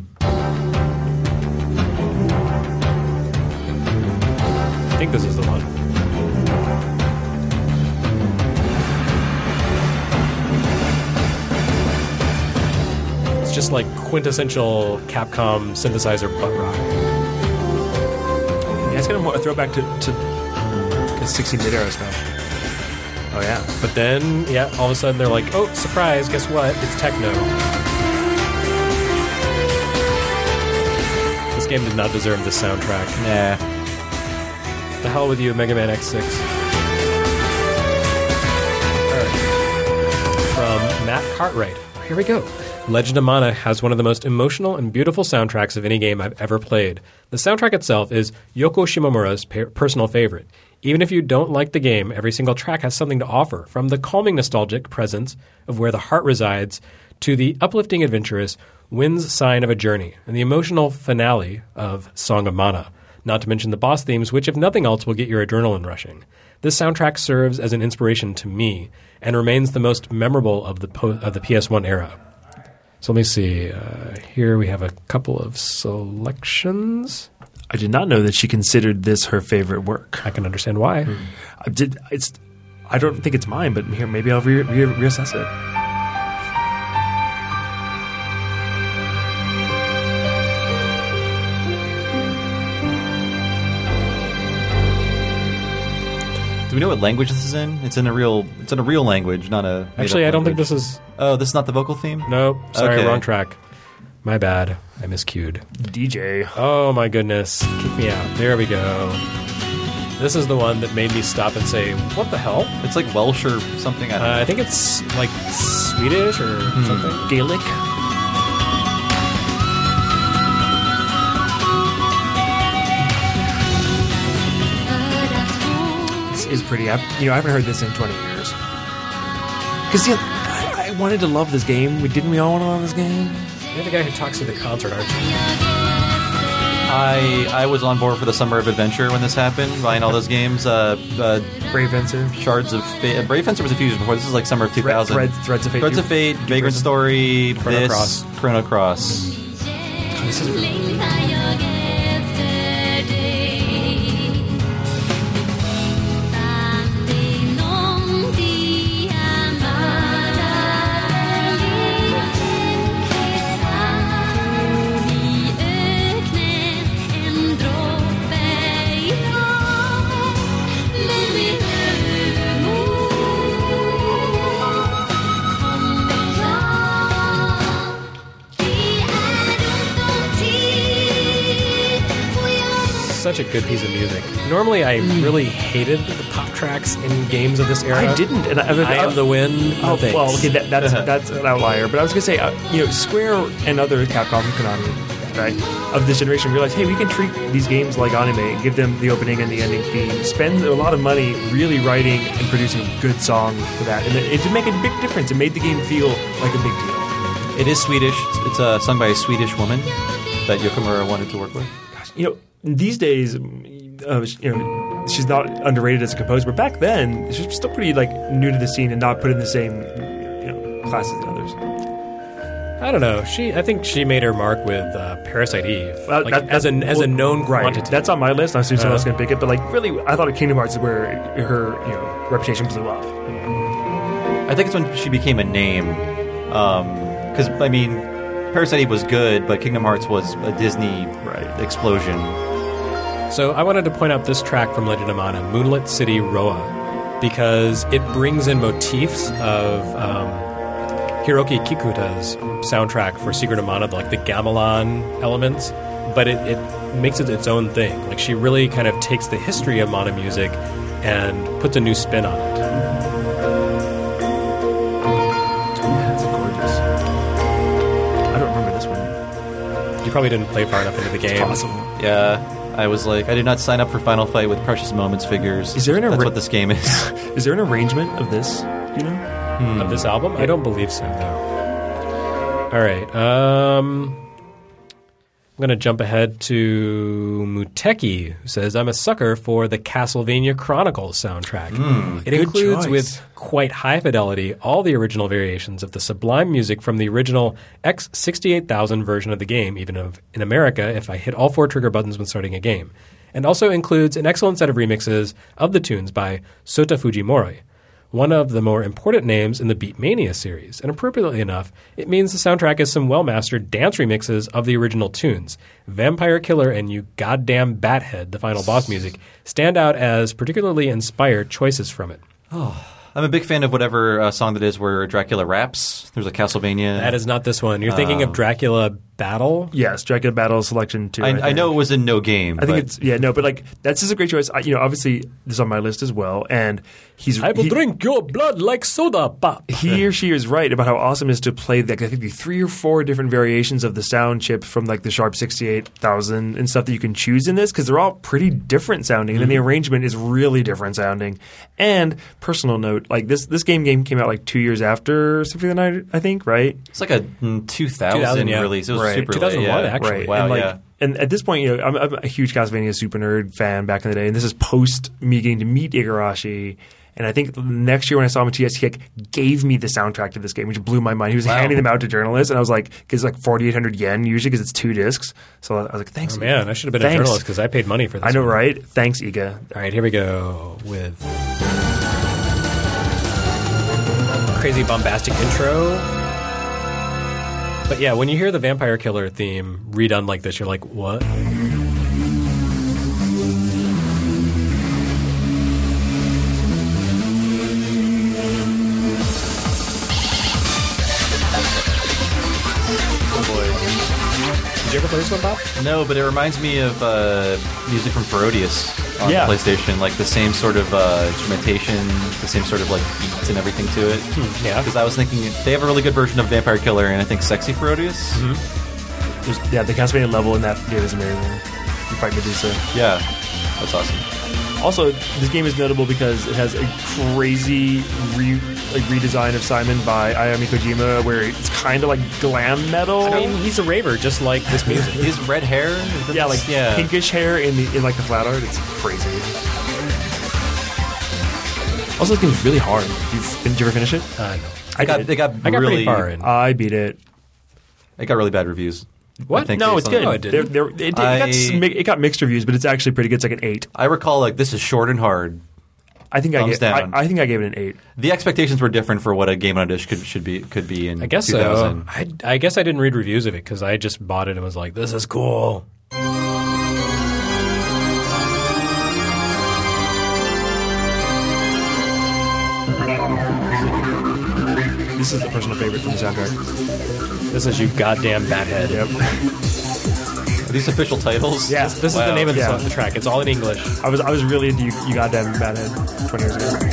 I think this is the one. Just like quintessential Capcom synthesizer butt rock. Yeah, it's kind of a throwback to 16-bit era stuff. Oh yeah. But then, all of a sudden they're like, oh, surprise, guess what? It's techno. This game did not deserve this soundtrack. Nah. The hell with you, Mega Man X6. All right. From Matt Cartwright. Here we go. Legend of Mana has one of the most emotional and beautiful soundtracks of any game I've ever played. The soundtrack itself is Yoko Shimomura's personal favorite. Even if you don't like the game, every single track has something to offer, from the calming nostalgic presence of where the heart resides to the uplifting adventurous Wind's Sign of a Journey and the emotional finale of Song of Mana, not to mention the boss themes, which if nothing else will get your adrenaline rushing. This soundtrack serves as an inspiration to me and remains the most memorable of the PS1 era. So let me see. Here we have a couple of selections. I did not know that she considered this her favorite work. I can understand why. I don't think it's mine, but here maybe I'll reassess it. Do we know what language this is in? It's in a real language, not a. Actually, I don't think this is. Oh, this is not the vocal theme? Nope. Sorry, Okay. wrong track. My bad. I miscued. DJ. Oh my goodness. Kick me out. There we go. This is the one that made me stop and say, what the hell? It's like Welsh or something. I don't know. I think it's like Swedish or something. Gaelic. This is pretty. I haven't heard this in 20 years. Because I wanted to love this game. Didn't we all want to love this game? You're the guy who talks to the concert, aren't you? I was on board for the Summer of Adventure when this happened, buying all those games. Brave Fencer. Shards of Fate. Brave Fencer was a few years before. This is like summer of 2000. Threads of Fate. Threads of Fate, Vagrant Story, Chrono Cross. This is really such a good piece of music. Normally, I really hated the pop tracks in games of this era. I didn't. And I Am the Wind. Oh, well, okay, that's an outlier. But I was going to say, Square and other Capcom, Konami, right, of this generation realized, hey, we can treat these games like anime, give them the opening and the ending theme, spend a lot of money really writing and producing a good song for that. And it did make a big difference. It made the game feel like a big deal. It is Swedish. It's sung by a Swedish woman that Yokomura wanted to work with. Gosh, these days, she's not underrated as a composer, but back then, she was still pretty new to the scene and not put in the same class as the others. I don't know. I think she made her mark with Parasite Eve, as a known quantity. That's on my list. I'm assuming someone else is going to pick it, but really, I thought Kingdom Hearts is where her reputation blew up. I think it's when she became a name, because Parasite Eve was good, but Kingdom Hearts was a Disney explosion. So I wanted to point out this track from Legend of Mana, Moonlit City Roa, because it brings in motifs of Hiroki Kikuta's soundtrack for Secret of Mana, like the gamelan elements, but it makes it its own thing. Like, she really kind of takes the history of Mana music and puts a new spin on it. That's gorgeous. I don't remember this one. You probably didn't play far enough into the game. It's possible. Yeah. I was like, I did not sign up for Final Fight with Precious Moments figures. Is there That's what this game is. Is there an arrangement of this? Do you know? Of this album? I don't believe so, no. All right. I'm going to jump ahead to Muteki, who says, I'm a sucker for the Castlevania Chronicles soundtrack. It includes, with quite high fidelity, all the original variations of the sublime music from the original X68000 version of the game, even in America, if I hit all 4 trigger buttons when starting a game. And also includes an excellent set of remixes of the tunes by Sota Fujimori, one of the more important names in the Beatmania series. And appropriately enough, it means the soundtrack is some well-mastered dance remixes of the original tunes. Vampire Killer and You Goddamn Bathead, the final boss music, stand out as particularly inspired choices from it. Oh, I'm a big fan of whatever song that is where Dracula raps. There's a Castlevania. That is not this one. You're thinking of Dracula Battle? Yes, Dracula Battle Selection 2. I know it was in no game. I think it's but that's just a great choice. Obviously this is on my list as well, and I will drink your blood like soda pop. He or she is right about how awesome it is to play I think the 3 or 4 different variations of the sound chip from the Sharp 68000 and stuff that you can choose in this, because they're all pretty different sounding, and then the arrangement is really different sounding. And personal note, this game came out 2 years after Symphony of the Night, I think, right? It's like a 2000 release. It was super 2001, late, actually. Right. Wow, And at this point, I'm a huge Castlevania super nerd fan back in the day, and this is post me getting to meet Igarashi. And I think next year when I saw him at TS, he gave me the soundtrack to this game, which blew my mind. He was handing them out to journalists, and I was like, it's 4,800 yen usually because it's 2 discs. So I was like, thanks. Oh, man, I should have been a journalist because I paid money for this. I know, right? Thanks, Iga. All right, here we go with crazy bombastic intro. But yeah, when you hear the Vampire Killer theme redone like this, you're like, what? you ever play this one, Bob? No, but it reminds me of music from Parodius on Yeah. PlayStation, like the same sort of instrumentation, the same sort of like beats and everything to it. Yeah. Because I was thinking they have a really good version of Vampire Killer and I think Sexy Parodius. The Castlevania level in that game is amazing. You fight Medusa. Yeah, that's awesome. Also, this game is notable because it has a crazy redesign of Simon by Ayami Kojima, where it's kind of like glam metal. I mean, he's a raver, just like this music. He has red hair. Yeah, like pinkish hair in like the flat art. It's crazy. Also, this game's really hard. Did you ever finish it? No. I got pretty really far in. I beat it. It got really bad reviews. What? I think No, it's based on- good. No, it didn't. It got mixed reviews, but it's actually pretty good. It's like an 8. I recall like this is short and hard. I think Thumbs down. I think I gave it an 8. The expectations were different for what a game on a dish could be in I guess 2000. so. I guess I didn't read reviews of it because I just bought it and was like, this is cool. This is a personal favorite from the soundtrack. This is You Goddamn Bathead. Yep. Are these official titles? Yeah. This is the name of Yeah. the track. It's all in English. I was really into you Goddamn Bathead 20 years ago.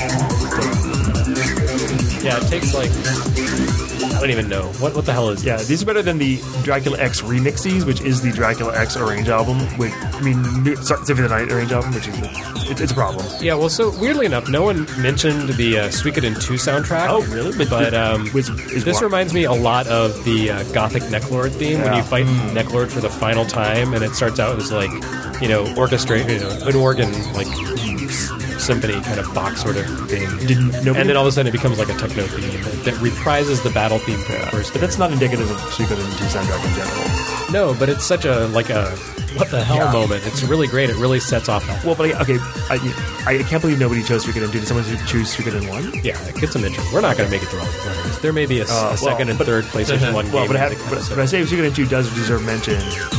Yeah, it takes like... I don't even know. What the hell is Yeah, this? these are better than the Dracula X remixes, which is the Dracula X Arrange album. Symphony of the Night Arrange album, which is it's a problem. Yeah, well, so weirdly enough, no one mentioned the Suikoden 2 soundtrack. Oh, really? But Is this what? reminds me a lot of the Gothic Necklord theme when Yeah. you fight Necklord for the final time, and it starts out as like, orchestrate, an organ like symphony kind of Bach sort of thing. And then all of a sudden it becomes like a techno theme that reprises the battle theme from the first. But that's not indicative of Suikoden 2 soundtrack in general. No, but it's such a what the hell moment. It's really great. It really sets off that. Well, but I can't believe nobody chose Suikoden 2. Did someone choose Suikoden 1? Yeah, it gets some interest. We're not going to make it through all these letters. There may be a second and third PlayStation 1 Well, game. but I say Suikoden 2 does deserve mention.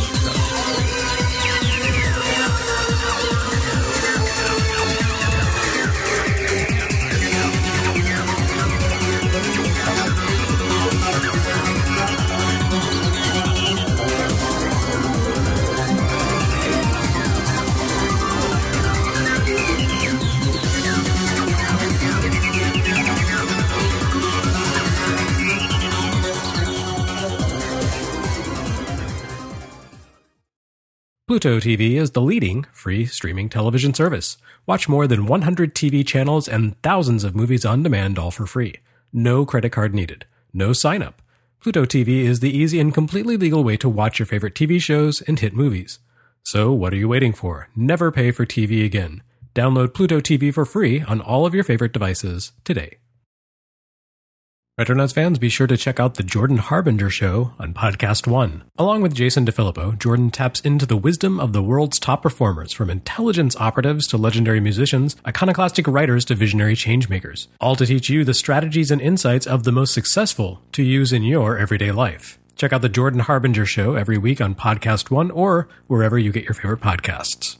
Pluto TV is the leading free streaming television service. Watch more than 100 TV channels and thousands of movies on demand, all for free. No credit card needed. No sign up. Pluto TV is the easy and completely legal way to watch your favorite TV shows and hit movies. So what are you waiting for? Never pay for TV again. Download Pluto TV for free on all of your favorite devices today. Retronauts fans, be sure to check out The Jordan Harbinger Show on Podcast One. Along with Jason DeFilippo, Jordan taps into the wisdom of the world's top performers, from intelligence operatives to legendary musicians, iconoclastic writers to visionary changemakers, all to teach you the strategies and insights of the most successful to use in your everyday life. Check out The Jordan Harbinger Show every week on Podcast One or wherever you get your favorite podcasts.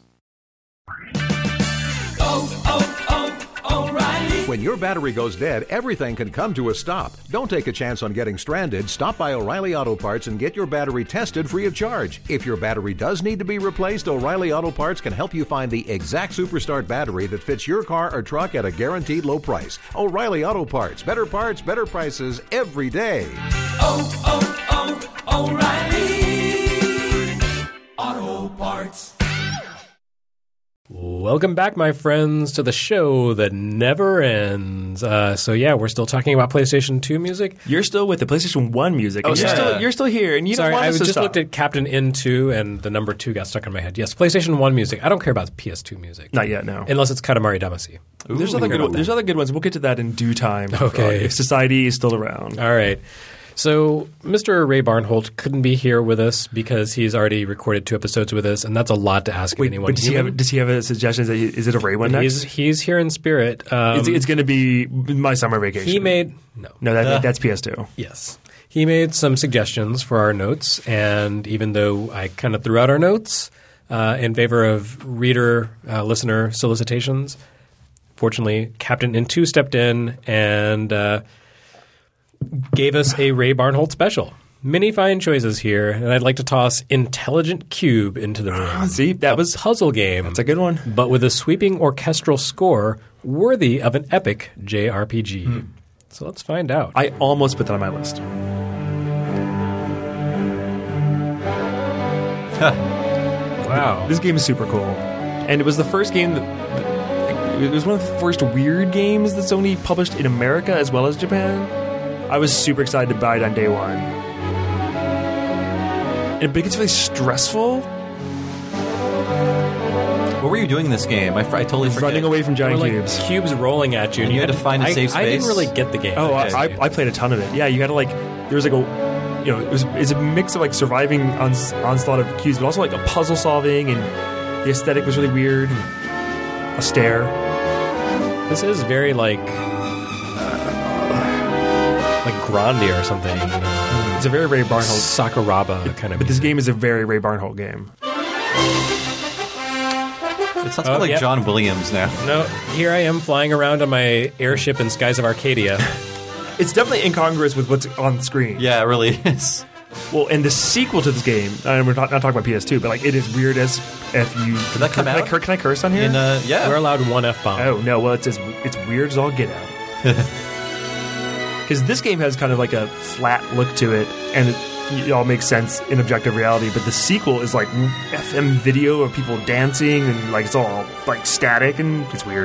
O'Reilly. When your battery goes dead, everything can come to a stop. Don't take a chance on getting stranded. Stop by O'Reilly Auto Parts and get your battery tested free of charge. If your battery does need to be replaced, O'Reilly Auto Parts can help you find the exact Superstart battery that fits your car or truck at a guaranteed low price. O'Reilly Auto Parts. Better prices every day. O'Reilly Auto Parts. Welcome back, my friends, to the show that never ends. So yeah, we're still talking about PlayStation 2 music. You're still with the PlayStation 1 music. And you're still here, and you Sorry, don't want I us to just stop. looked at Captain N2 and the number 2 got stuck in my head. Yes, PlayStation 1 music. I don't care about PS2 music. Not yet, no. Unless it's Katamari Damacy. There's other good ones. We'll get to that in due time. Okay. If society is still around. All right. So Mr. Ray Barnholt couldn't be here with us because he's already recorded 2 episodes with us, and that's a lot to ask of anyone. But does he have a suggestion? Is it a Ray one next? He's here in spirit. It's going to be my summer vacation. He made... No, that's PS2. Yes. He made some suggestions for our notes, and even though I kind of threw out our notes in favor of listener solicitations, fortunately, Captain N2 stepped in and gave us a Ray Barnholt special. Many fine choices here, and I'd like to toss Intelligent Cube into the room. See, that was a puzzle game. That's a good one. But with a sweeping orchestral score worthy of an epic JRPG. So let's find out. I almost put that on my list. Wow. This game is super cool. And it was the first game it was one of the first weird games that Sony published in America as well as Japan. I was super excited to buy it on day one. But it gets really stressful. What were you doing in this game? I totally forget. Running away from giant cubes. Cubes rolling at you. And you had to find a safe space? I didn't really get the game. Oh, I played a ton of it. Yeah, you had to there was it's a mix of surviving onslaught of cubes, but also a puzzle solving, and the aesthetic was really weird. A stare. This is very like Grandia or something. It's a very Ray Barnholt Sakuraba kind of. But this game is a very Ray Barnholt game. It sounds like John Williams now. No, here I am flying around on my airship in skies of Arcadia. It's definitely incongruous with what's on screen. Yeah, it really is. Well, and the sequel to this game, and we're not talking about PS2, but it is weird as if you... Did that come out? Can I curse on here? Yeah. We're allowed one F-bomb. Oh, no, well, it's weird as all get out. Because this game has kind of a flat look to it, and it all makes sense in objective reality, but the sequel is FM video of people dancing, and it's all static, and it's weird.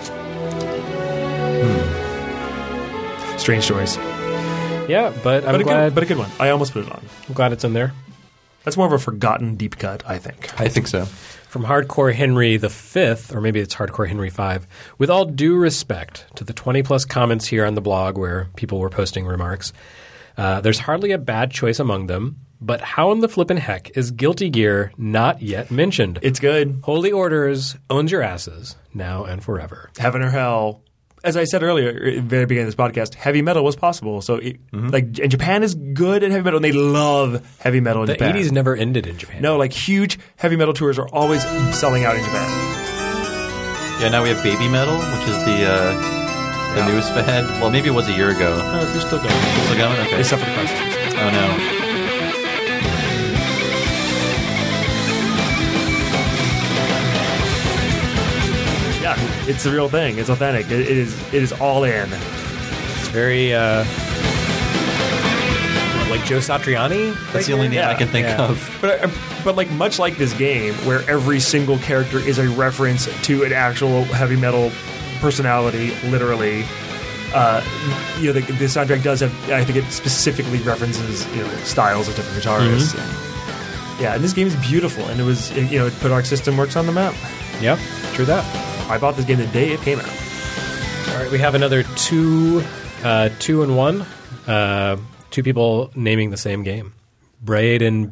Strange choice. Yeah, but I'm glad. But a good one. I almost put it on. I'm glad it's in there. That's more of a forgotten deep cut, I think. I think so. From Hardcore Henry V, or maybe it's Hardcore Henry V, with all due respect to the 20-plus comments here on the blog where people were posting remarks, there's hardly a bad choice among them, but how in the flippin' heck is Guilty Gear not yet mentioned? It's good. Holy Orders owns your asses, now and forever. Heaven or hell. As I said earlier, at the very beginning of this podcast, heavy metal was possible. So, and Japan is good at heavy metal, and they love heavy metal in Japan. The 80s never ended in Japan. No, huge heavy metal tours are always selling out in Japan. Yeah, now we have Baby Metal, which is the newest fad. Well, maybe it was a year ago. No, they're still going. Still going? Okay. They suffered a crisis. Oh, no. Yeah, it's the real thing. It's authentic. It is all in. It's very Joe Satriani. That's the only name I can think of. But much like this game, where every single character is a reference to an actual heavy metal personality, literally. The soundtrack does have. I think it specifically references styles of different guitarists. Mm-hmm. And this game is beautiful, and it put Arc System Works on the map. Yep, true that. I bought this game the day it came out. All right, we have another two and one. Two people naming the same game. Braden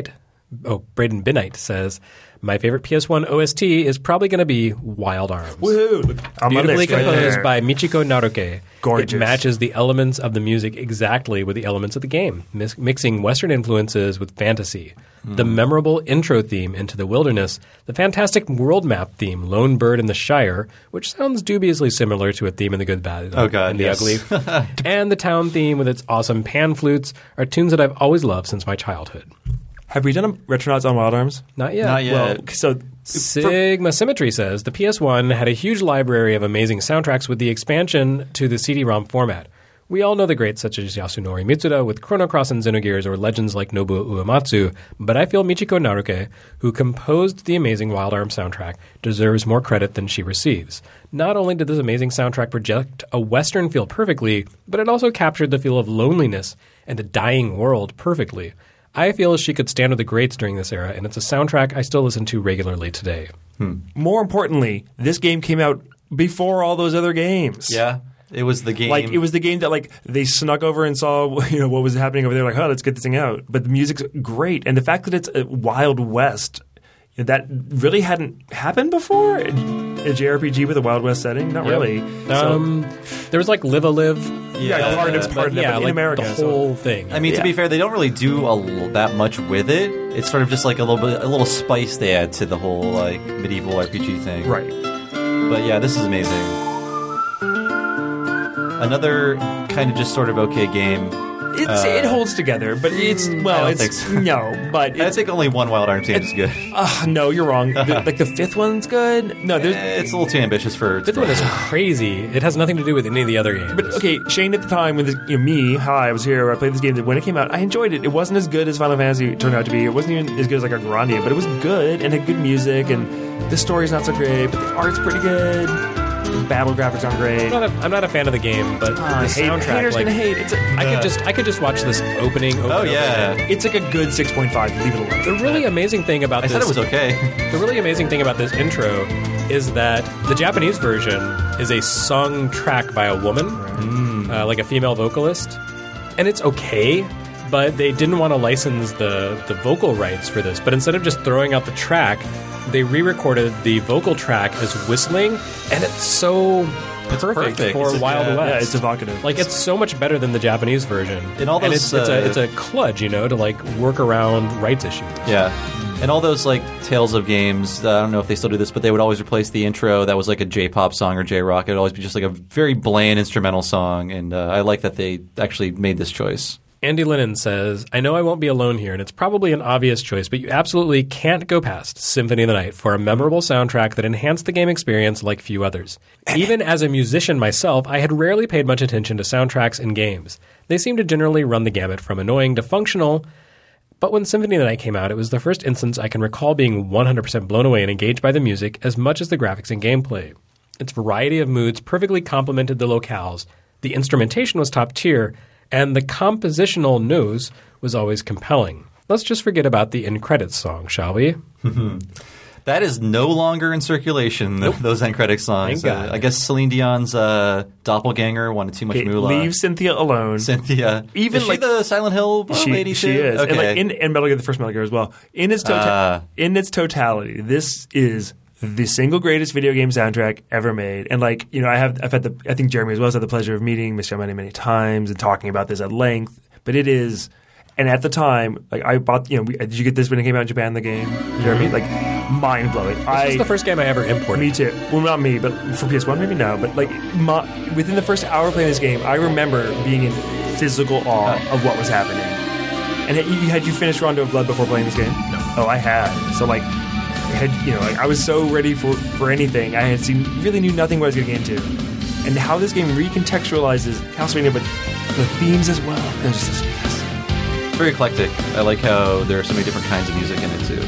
Binnite says, my favorite PS1 OST is probably going to be Wild Arms. Woohoo! Beautifully composed by Michiko Naruke. Gorgeous. It matches the elements of the music exactly with the elements of the game, mixing Western influences with fantasy. The memorable intro theme into the wilderness, the fantastic world map theme, Lone Bird in the Shire, which sounds dubiously similar to a theme in The Good, Bad, and the Ugly, and the town theme with its awesome pan flutes are tunes that I've always loved since my childhood. Have we done a Retronauts on Wild Arms? Not yet. Not yet. Well, so Sigma Symmetry says, the PS1 had a huge library of amazing soundtracks with the expansion to the CD-ROM format. We all know the greats such as Yasunori Mitsuda with Chrono Cross and Xenogears, or legends like Nobuo Uematsu, but I feel Michiko Naruke, who composed the amazing Wild Arms soundtrack, deserves more credit than she receives. Not only did this amazing soundtrack project a Western feel perfectly, but it also captured the feel of loneliness and a dying world perfectly. I feel she could stand with the greats during this era, and it's a soundtrack I still listen to regularly today. More importantly, this game came out before all those other games. Yeah. It was the game. It was the game that they snuck over and saw what was happening over there. Let's get this thing out. But the music's great, and the fact that it's a Wild West, that really hadn't happened before. A JRPG with a Wild West setting, not really. There was Live a Live. Part of that, but in America, the whole thing. I mean, to be fair, they don't really do that much with it. It's sort of just a little spice they add to the whole medieval RPG thing. Right. But yeah, this is amazing. Another kind of just sort of okay game It holds together, but it's I think only one Wild Arms game is good. No, you're wrong. The fifth one's good. No, it's a little too ambitious for. Fifth one is crazy. It has nothing to do with any of the other games. But okay, Shane, at the time when I was here. I played this game. When it came out, I enjoyed it. It wasn't as good as Final Fantasy turned out to be. It wasn't even as good as like a Grandia, but it was good and had good music. And the story's not so great, but the art's pretty good. The battle graphics aren't great. I'm not a fan of the game, but the soundtrack. Haters gonna hate. I could just watch this opening. It's like a good 6.5. Leave it alone. The really amazing thing about this, I said it was okay. The really amazing thing about this intro is that the Japanese version is a sung track by a woman, like a female vocalist, and it's okay. But they didn't want to license the vocal rights for this. But instead of just throwing out the track, they re-recorded the vocal track as whistling, and it's so perfect for Wild West. Yeah, it's evocative. Like, it's so much better than the Japanese version. And all those, it's a kludge, to like work around rights issues. Yeah. And all those like Tales of games, I don't know if they still do this, but they would always replace the intro that was like a J-pop song or J-rock. It would always be just like a very bland instrumental song, and I like that they actually made this choice. Andy Lennon says, I know I won't be alone here, and it's probably an obvious choice, but you absolutely can't go past Symphony of the Night for a memorable soundtrack that enhanced the game experience like few others. Even as a musician myself, I had rarely paid much attention to soundtracks in games. They seem to generally run the gamut from annoying to functional, but when Symphony of the Night came out, it was the first instance I can recall being 100% blown away and engaged by the music as much as the graphics and gameplay. Its variety of moods perfectly complemented the locales, the instrumentation was top tier, and the compositional nose was always compelling. Let's just forget about the end credits song, shall we? That is no longer in circulation, those end credits songs. I guess Celine Dion's doppelganger wanted too much moolah. Leave Cynthia alone. Cynthia. Is she the Silent Hill lady too? She is. Okay. And Metal Gear, the first Metal Gear as well. In its totality, this is the single greatest video game soundtrack ever made. And I think Jeremy as well has had the pleasure of meeting Mr. many, many times and talking about this at length. But it is, and at the time, I bought, did you get this when it came out in Japan, the game, Jeremy? Mind blowing. This was the first game I ever imported. Me too. Well, not me, but for PS1, maybe no. But within the first hour playing this game, I remember being in physical awe of what was happening. And had you finished Rondo of Blood before playing this game? No. Oh, I had. So I was so ready for anything. I had really knew nothing what I was getting into. And how this game recontextualizes Castlevania, but the themes as well. They're just yes. It's very eclectic. I like how there are so many different kinds of music in it too.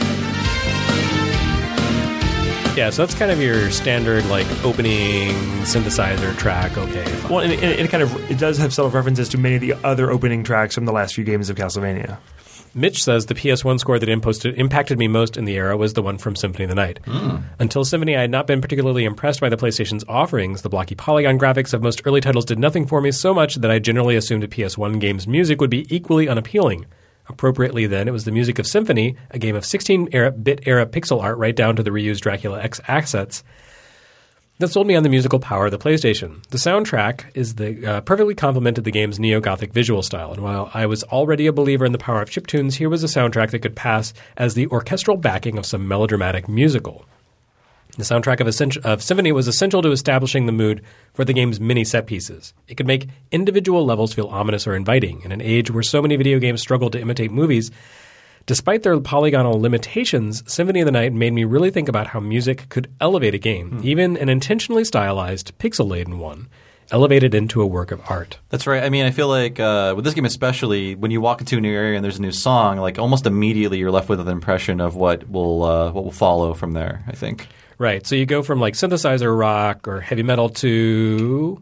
Yeah, so that's kind of your standard opening synthesizer track. Okay. Fine. Well, and it does have subtle references to many of the other opening tracks from the last few games of Castlevania. Mitch says the PS1 score that impacted me most in the era was the one from Symphony of the Night. Until Symphony, I had not been particularly impressed by the PlayStation's offerings. The blocky polygon graphics of most early titles did nothing for me so much that I generally assumed a PS1 game's music would be equally unappealing. Appropriately then, it was the music of Symphony, a game of 16-bit era pixel art right down to the reused Dracula X assets, that sold me on the musical power of the PlayStation. The soundtrack is perfectly complemented the game's neo-Gothic visual style, and while I was already a believer in the power of chiptunes, here was a soundtrack that could pass as the orchestral backing of some melodramatic musical. The soundtrack of Symphony was essential to establishing the mood for the game's many set pieces. It could make individual levels feel ominous or inviting. In an age where so many video games struggle to imitate movies, despite their polygonal limitations, Symphony of the Night made me really think about how music could elevate a game, even an intentionally stylized, pixel-laden one, elevated into a work of art. That's right. I mean, I feel like with this game especially, when you walk into a new area and there's a new song, almost immediately you're left with an impression of what will follow from there, I think. Right. So you go from synthesizer rock or heavy metal to...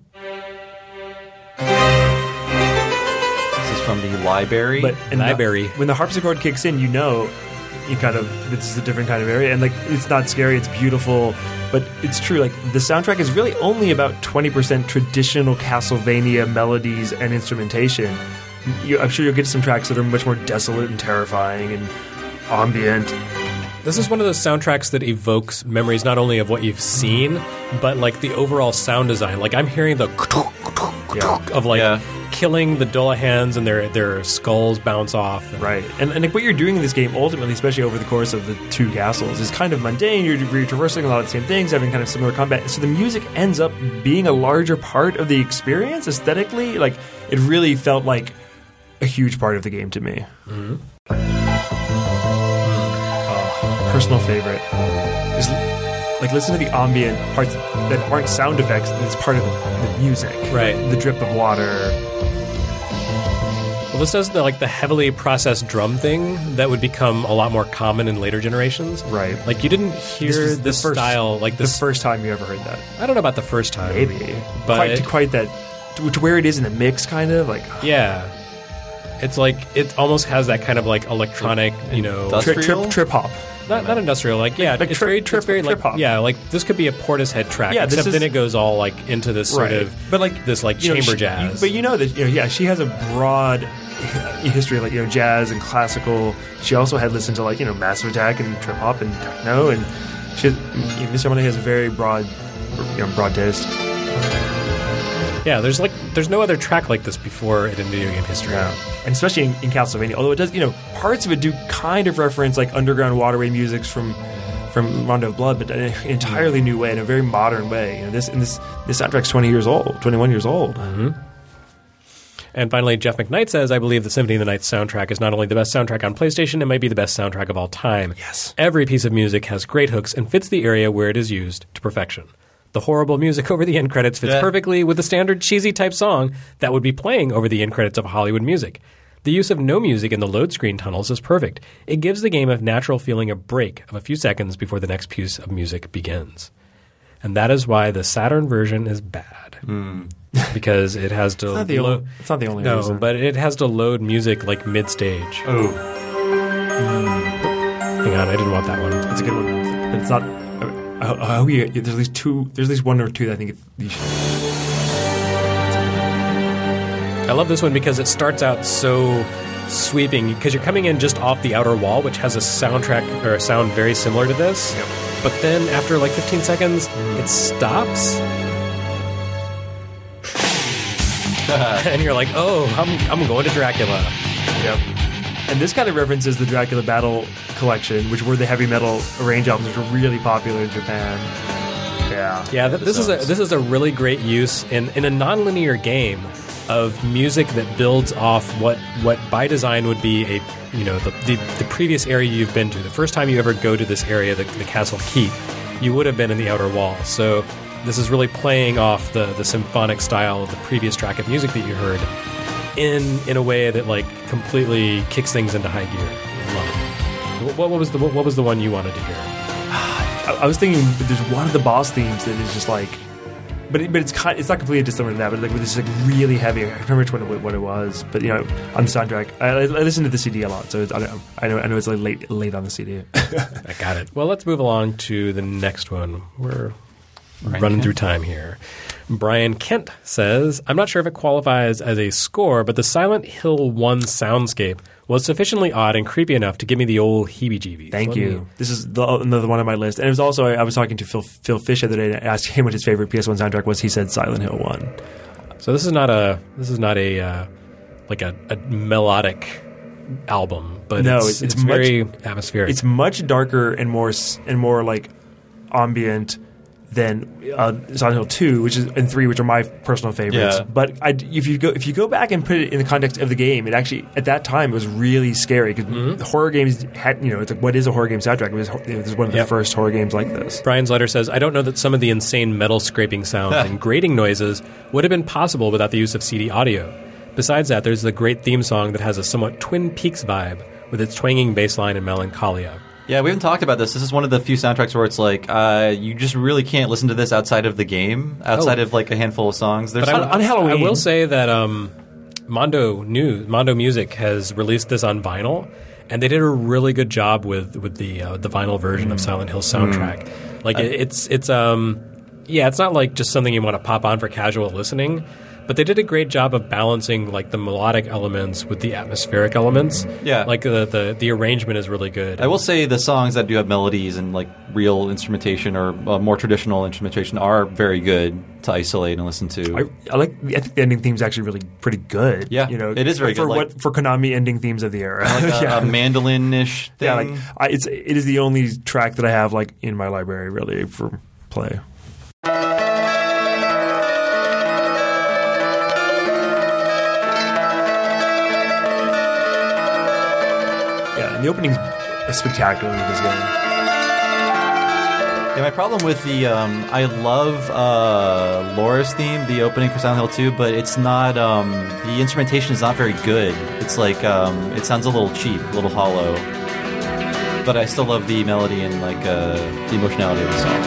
From the library. When the harpsichord kicks in, this is a different kind of area. And it's not scary, it's beautiful. But it's true, the soundtrack is really only about 20% traditional Castlevania melodies and instrumentation. I'm sure you'll get some tracks that are much more desolate and terrifying and ambient. This is one of those soundtracks that evokes memories not only of what you've seen, but the overall sound design. I'm hearing the of killing the Dullahans and their skulls bounce off. Right. And what you're doing in this game ultimately, especially over the course of the two castles, is kind of mundane. You're traversing a lot of the same things, having kind of similar combat. So the music ends up being a larger part of the experience aesthetically. It really felt like a huge part of the game to me. Mm-hmm. Personal favorite is listen to the ambient parts that aren't sound effects. It's part of the music, right? The drip of water. Well, this does the heavily processed drum thing that would become a lot more common in later generations. Right. You didn't hear this style this. The first time you ever heard that. I don't know about the first time. Maybe. But quite that, to where it is in the mix, kind of. Yeah. It's it almost has that kind of electronic, trip hop. Not industrial, it's very hop. Yeah, this could be a Portishead track, except then it goes all into this sort of, this chamber jazz. But that she has a broad history of jazz and classical. She also had listened to Massive Attack and trip hop and techno, and Mr. Monday has a very broad taste. Yeah, there's no other track like this before in video game history. Yeah. And especially in Castlevania, although it does, parts of it do kind of reference underground waterway music from Rondo of Blood, but in an entirely new way, in a very modern way. This soundtrack's 21 years old. Mm-hmm. And finally, Jeff McKnight says, I believe the Symphony of the Night soundtrack is not only the best soundtrack on PlayStation, it might be the best soundtrack of all time. Yes. Every piece of music has great hooks and fits the area where it is used to perfection. The horrible music over the end credits fits perfectly with the standard cheesy type song that would be playing over the end credits of Hollywood music. The use of no music in the load screen tunnels is perfect. It gives the game a natural feeling of break of a few seconds before the next piece of music begins. And that is why the Saturn version is bad. Because it has to it's not the only reason. No, but it has to load music mid-stage. Oh. Hang on, I didn't want that one. It's a good one. But it's not... there's at least two. There's at least one or two that I think you should. I love this one because it starts out so sweeping because you're coming in just off the outer wall, which has a soundtrack or a sound very similar to this. Yep. But then after 15 seconds, it stops, and you're like, "Oh, I'm going to Dracula." Yep. And this kind of references the Dracula Battle collection, which were the heavy metal arrange albums, which were really popular in Japan. Yeah. Yeah, this is a really great use in a nonlinear game of music that builds off what by design would be the previous area you've been to. The first time you ever go to this area, the Castle Keep, you would have been in the outer wall. So this is really playing off the symphonic style of the previous track of music that you heard in a way that completely kicks things into high gear. Love it. What was the one you wanted to hear? I was thinking there's one of the boss themes that is just but it's not completely dissimilar to that, but with this really heavy. I can't remember what it was, but on the soundtrack, I listen to the CD a lot, so I know it's late on the CD. I got it. Well, let's move along to the next one. We're running through time here. Brian Kent says, I'm not sure if it qualifies as a score, but the Silent Hill 1 soundscape was sufficiently odd and creepy enough to give me the old heebie-jeebies. Thank you. This is another one on my list. And it was also, I was talking to Phil Fish the other day and asked him what his favorite PS1 soundtrack was. He said Silent Hill 1. So this is not a melodic album, but it's very atmospheric. It's much darker and more ambient than Silent Hill 2, and 3, which are my personal favorites. Yeah. But if you go back and put it in the context of the game, it actually at that time it was really scary because horror games had it's what is a horror game soundtrack? It was one of the first horror games like this. Brian's letter says, I don't know that some of the insane metal scraping sounds and grating noises would have been possible without the use of CD audio. Besides that, there's the great theme song that has a somewhat Twin Peaks vibe with its twanging bass line and melancholia. Yeah, we haven't talked about this. This is one of the few soundtracks where it's you just really can't listen to this outside of the game, outside of a handful of songs. There's on Halloween. I will say that Mondo Music has released this on vinyl, and they did a really good job with the vinyl version of Silent Hill soundtrack. It's not just something you want to pop on for casual listening. But they did a great job of balancing the melodic elements with the atmospheric elements. Yeah, the arrangement is really good. I will say the songs that do have melodies and real instrumentation or more traditional instrumentation are very good to isolate and listen to. I think the ending theme is actually really pretty good. Yeah, it is very good for Konami ending themes of the era. A mandolin-ish thing. Yeah, it is the only track that I have in my library really for play. The opening's spectacular with this game. Yeah, my problem with the I love Laura's theme, the opening for Silent Hill 2, but it's not the instrumentation is not very good. It's like it sounds a little cheap, a little hollow. But I still love the melody and like the emotionality of the song.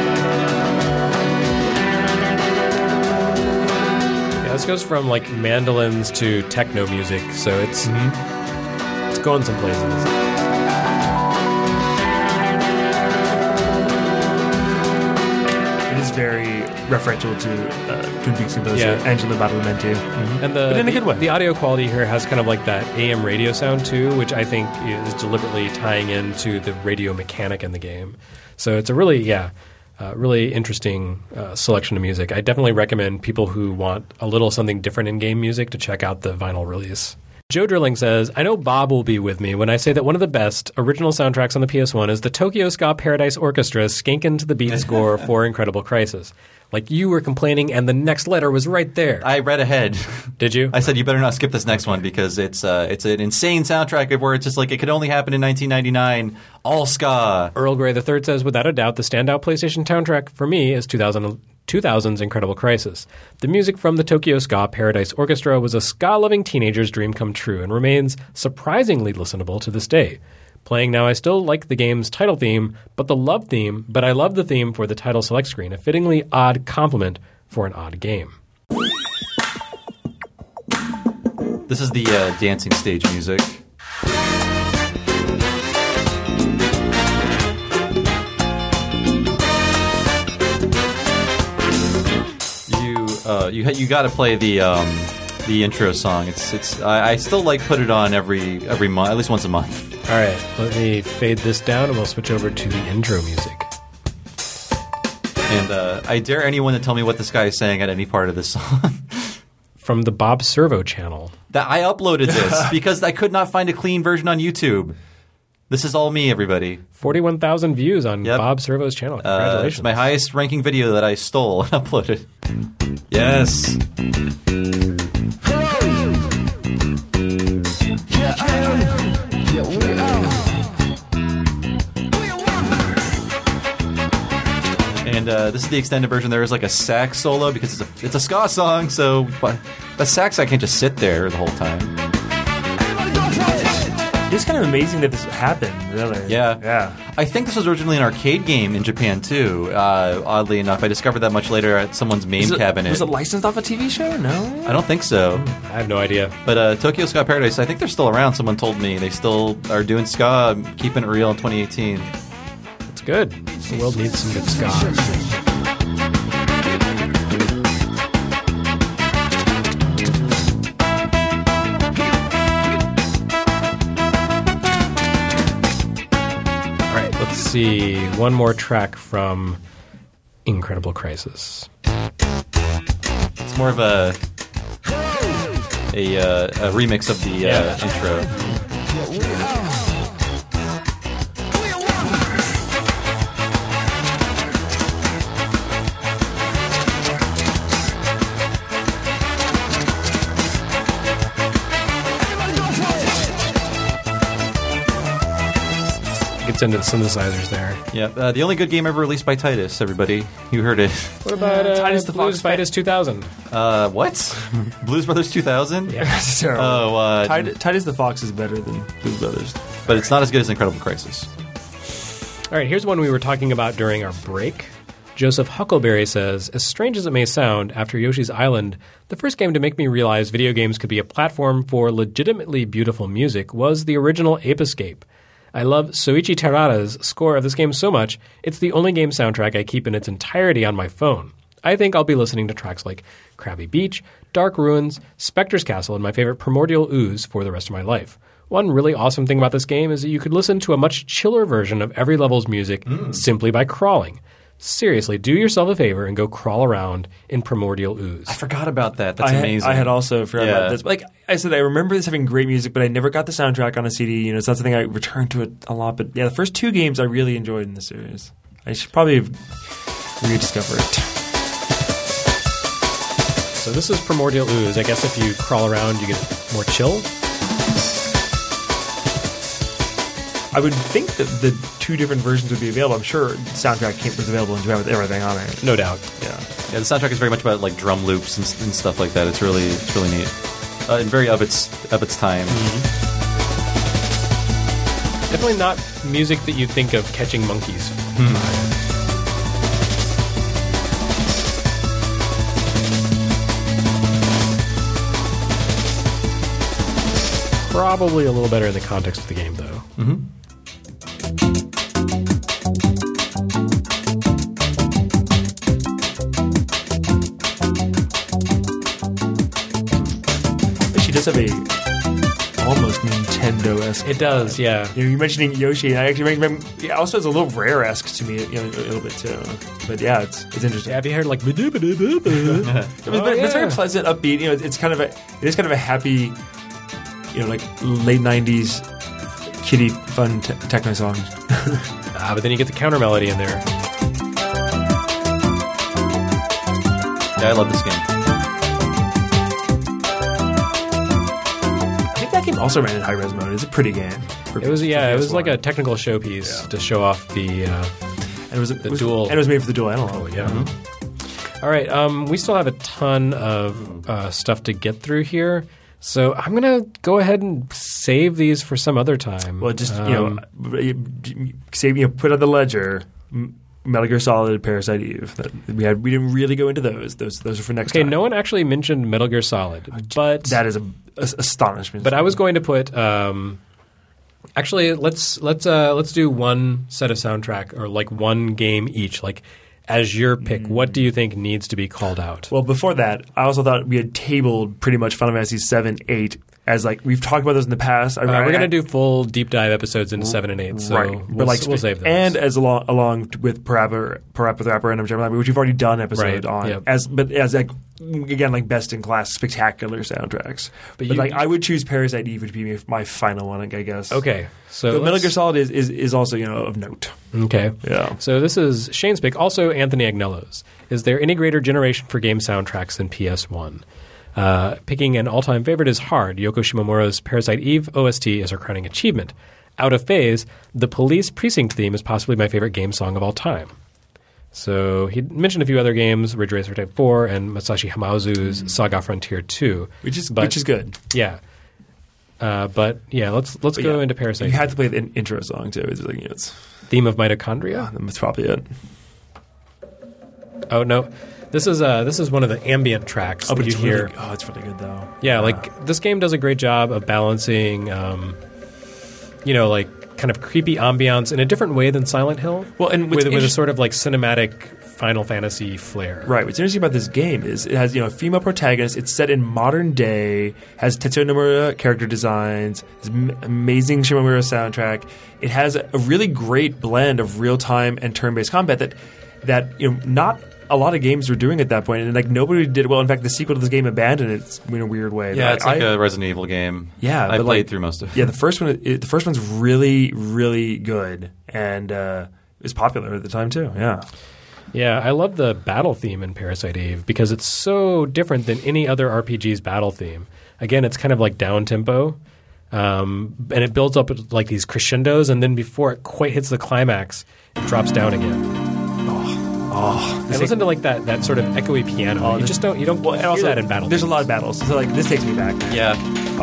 Yeah, this goes from like mandolins to techno music, so it's going some places. Very referential to Twin Peaks composer Angelo Badalamenti, but in a good way. The audio quality here has kind of like that AM radio sound too, which I think is deliberately tying into the radio mechanic in the game. So it's a really, really interesting selection of music. I definitely recommend people who want a little something different in game music to check out the vinyl release. Joe Drilling says, I know Bob will be with me when I say that one of the best original soundtracks on the PS1 is the Tokyo Ska Paradise Orchestra skanking to the beat score for Incredible Crisis. Like you were complaining and the next letter was right there. I read ahead. Did you? I said you better not skip this next one because it's an insane soundtrack where it's just like it could only happen in 1999. All ska. Earl Grey III says, without a doubt, the standout PlayStation soundtrack for me is 2000's Incredible Crisis. The music from the Tokyo Ska Paradise Orchestra was a ska-loving teenager's dream come true and remains surprisingly listenable to this day. Playing now, I still like the game's title theme, but I love the theme for the title select screen, a fittingly odd compliment for an odd game. This is the dancing stage music. You got to play the intro song. I still like put it on every month, at least once a month. All right, let me fade this down and we'll switch over to the intro music. And I dare anyone to tell me what this guy is saying at any part of this song. From the Bob Servo channel. That I uploaded this because I could not find a clean version on YouTube. This is all me, everybody. 41,000 views on Bob Servo's channel. Congratulations. It's my highest ranking video that I stole and uploaded. Yes. And this is the extended version. There is like a sax solo because it's a ska song, so the sax I can't just sit there the whole time. It's kind of amazing that this happened, really. Yeah. I think this was originally an arcade game in Japan, too, oddly enough. I discovered that much later at someone's MAME cabinet. Was it licensed off a TV show? No? I don't think so. I have no idea. But Tokyo Ska Paradise, I think they're still around, someone told me. They still are doing ska, keeping it real in 2018. That's good. The world needs some good ska. Let's see, one more track from Incredible Crisis. It's more of a remix of the intro. Gets into the synthesizers there. Yeah, the only good game ever released by Titus, everybody. You heard it. What about Titus the Blues Fox Fighters 2000? What? Blues Brothers 2000? Yeah. That's terrible. Oh, Titus the Fox is better than Blues Brothers. But it's not as good as Incredible Crisis. All right, here's one we were talking about during our break. Joseph Huckleberry says, as strange as it may sound, after Yoshi's Island, the first game to make me realize video games could be a platform for legitimately beautiful music was the original Ape Escape. I love Soichi Terada's score of this game so much, it's the only game soundtrack I keep in its entirety on my phone. I think I'll be listening to tracks like Krabby Beach, Dark Ruins, Spectre's Castle, and my favorite Primordial Ooze for the rest of my life. One really awesome thing about this game is that you could listen to a much chiller version of every level's music simply by crawling. Seriously, do yourself a favor and go crawl around in Primordial Ooze. I forgot about that. That's amazing. I had also forgot about this. Like I said, I remember this having great music, but I never got the soundtrack on a CD. You know, it's not something I returned to it a lot. But yeah, the first two games I really enjoyed in the series. I should probably rediscover it. So this is Primordial Ooze. I guess if you crawl around, you get more chill. I would think that the 2 different versions would be available. I'm sure the soundtrack was available in Japan with everything on it. No doubt. Yeah. Yeah, the soundtrack is very much about like drum loops and stuff like that. It's really neat. And very of its time. Mm-hmm. Definitely not music that you think of Catching Monkeys. Probably a little better in the context of the game, though. Mm-hmm. She does have a almost Nintendo-esque. It does, yeah. You're mentioning Yoshi, and I actually it also has a little Rare-esque to me, a little bit too. But yeah, it's interesting. Yeah, have you heard like? It's very pleasant, upbeat. It is kind of a happy, like late '90s kiddie fun techno song. But then you get the counter melody in there. Yeah, I love this game. That game also ran in high-res mode. It's a pretty game. It was like a technical showpiece to show off the dual. And it was made for the dual analog. Oh, yeah. Mm-hmm. All right. We still have a ton of stuff to get through here. So I'm going to go ahead and save these for some other time. Well, just, save, put on the ledger Metal Gear Solid, Parasite Eve. We didn't really go into those. Those are for next time. Okay, no one actually mentioned Metal Gear Solid, but that is an astonishment. But I was going to put actually let's do one set of soundtrack or like one game each. Like as your pick, what do you think needs to be called out? Well, before that, I also thought we had tabled pretty much Final Fantasy 7, 8 as like we've talked about those in the past. We're going to do full deep dive episodes into 7 and 8, so right. we'll save those. And as along with Parappa the Rapper and Gemini, which we've already done an episode on, yep. as like again like best in class spectacular soundtracks. But I would choose Parasite Eve, which would be my final one, I guess. Okay, so Metal Gear Solid is also of note. Okay, yeah. So this is Shane's pick, also Anthony Agnello's. Is there any greater generation for game soundtracks than PS1? Picking an all-time favorite is hard. Yoko Shimomura's Parasite Eve OST is her crowning achievement. Out of phase, the Police Precinct theme is possibly my favorite game song of all time. So he mentioned a few other games, Ridge Racer Type 4 and Masashi Hamauzu's Saga Frontier 2, which is good. Yeah. But yeah, let's go into Parasite. You had to play the intro song too. It's Theme of Mitochondria. That's probably it. Oh no. This is one of the ambient tracks that you hear. It's really good though. Yeah, like this game does a great job of balancing, like kind of creepy ambiance in a different way than Silent Hill. Well, and with a sort of like cinematic Final Fantasy flair. Right. What's interesting about this game is it has a female protagonist. It's set in modern day. Has Tetsuya Nomura character designs. Has amazing Shimomura soundtrack. It has a really great blend of real time and turn based combat that not a lot of games were doing at that point, and like nobody did well. In fact, the sequel to this game abandoned it in a weird way. Yeah, it's like a Resident Evil game. Yeah, I played through most of it. Yeah, the first one's really, really good, and it was popular at the time too. Yeah. Yeah, I love the battle theme in Parasite Eve because it's so different than any other RPG's battle theme. Again, it's kind of like down tempo, and it builds up like these crescendos, and then before it quite hits the climax, it drops down again. And listen to like that sort of echoey piano. You don't hear that in battle. There's a lot of battles, so like this takes me back. Yeah.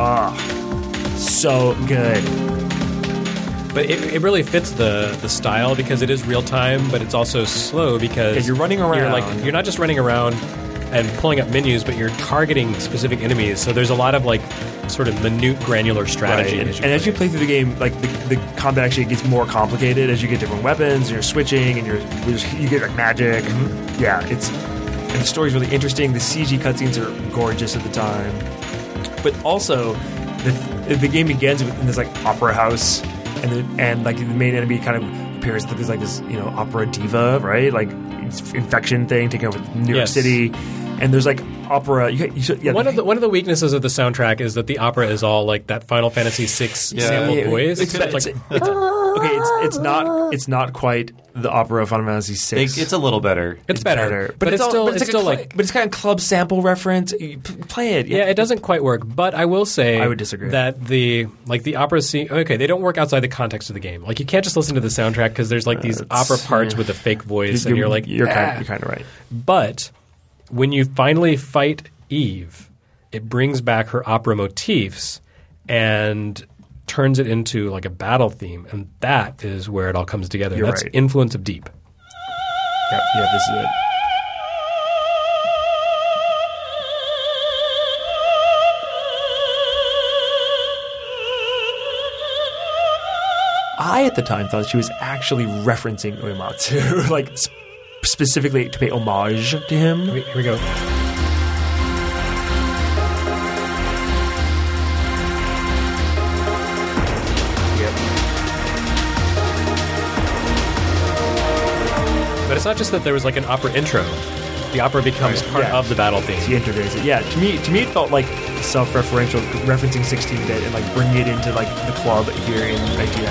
So good. But it really fits the style because it is real time, but it's also slow because you're running around. You're not just running around and pulling up menus, but you're targeting specific enemies. So there's a lot of like sort of minute granular strategy. Right. As you play through the game, like the combat actually gets more complicated as you get different weapons, and you're switching, and you get like magic. Mm-hmm. Yeah, and the story's really interesting. The CG cutscenes are gorgeous at the time, but also the game begins in this like opera house, and like the main enemy kind of appears as like this opera diva, right? Like infection thing taking over New York City. And there's like opera. One of the weaknesses of the soundtrack is that the opera is all like that Final Fantasy VI sample voice. It's It's not quite the opera of Final Fantasy VI. It's a little better. It's better. But it's kind of club sample reference. Play it. Yeah, it doesn't quite work. But I will say I would disagree. that the opera scene, okay, they don't work outside the context of the game. Like, you can't just listen to the soundtrack because there's like these opera parts with a fake voice, and you're like, you're kind of right. But when you finally fight Eve, it brings back her opera motifs and turns it into like a battle theme, and that is where it all comes together. That's right. Influence of Deep. Yeah, this is it. I, at the time, thought she was actually referencing Uematsu, like specifically to pay homage to him. Here we go. But it's not just that there was like an opera intro. The opera becomes part of the battle theme. She integrates it. Yeah, to me it felt like self-referential, referencing 16-bit and like bringing it into like the club here in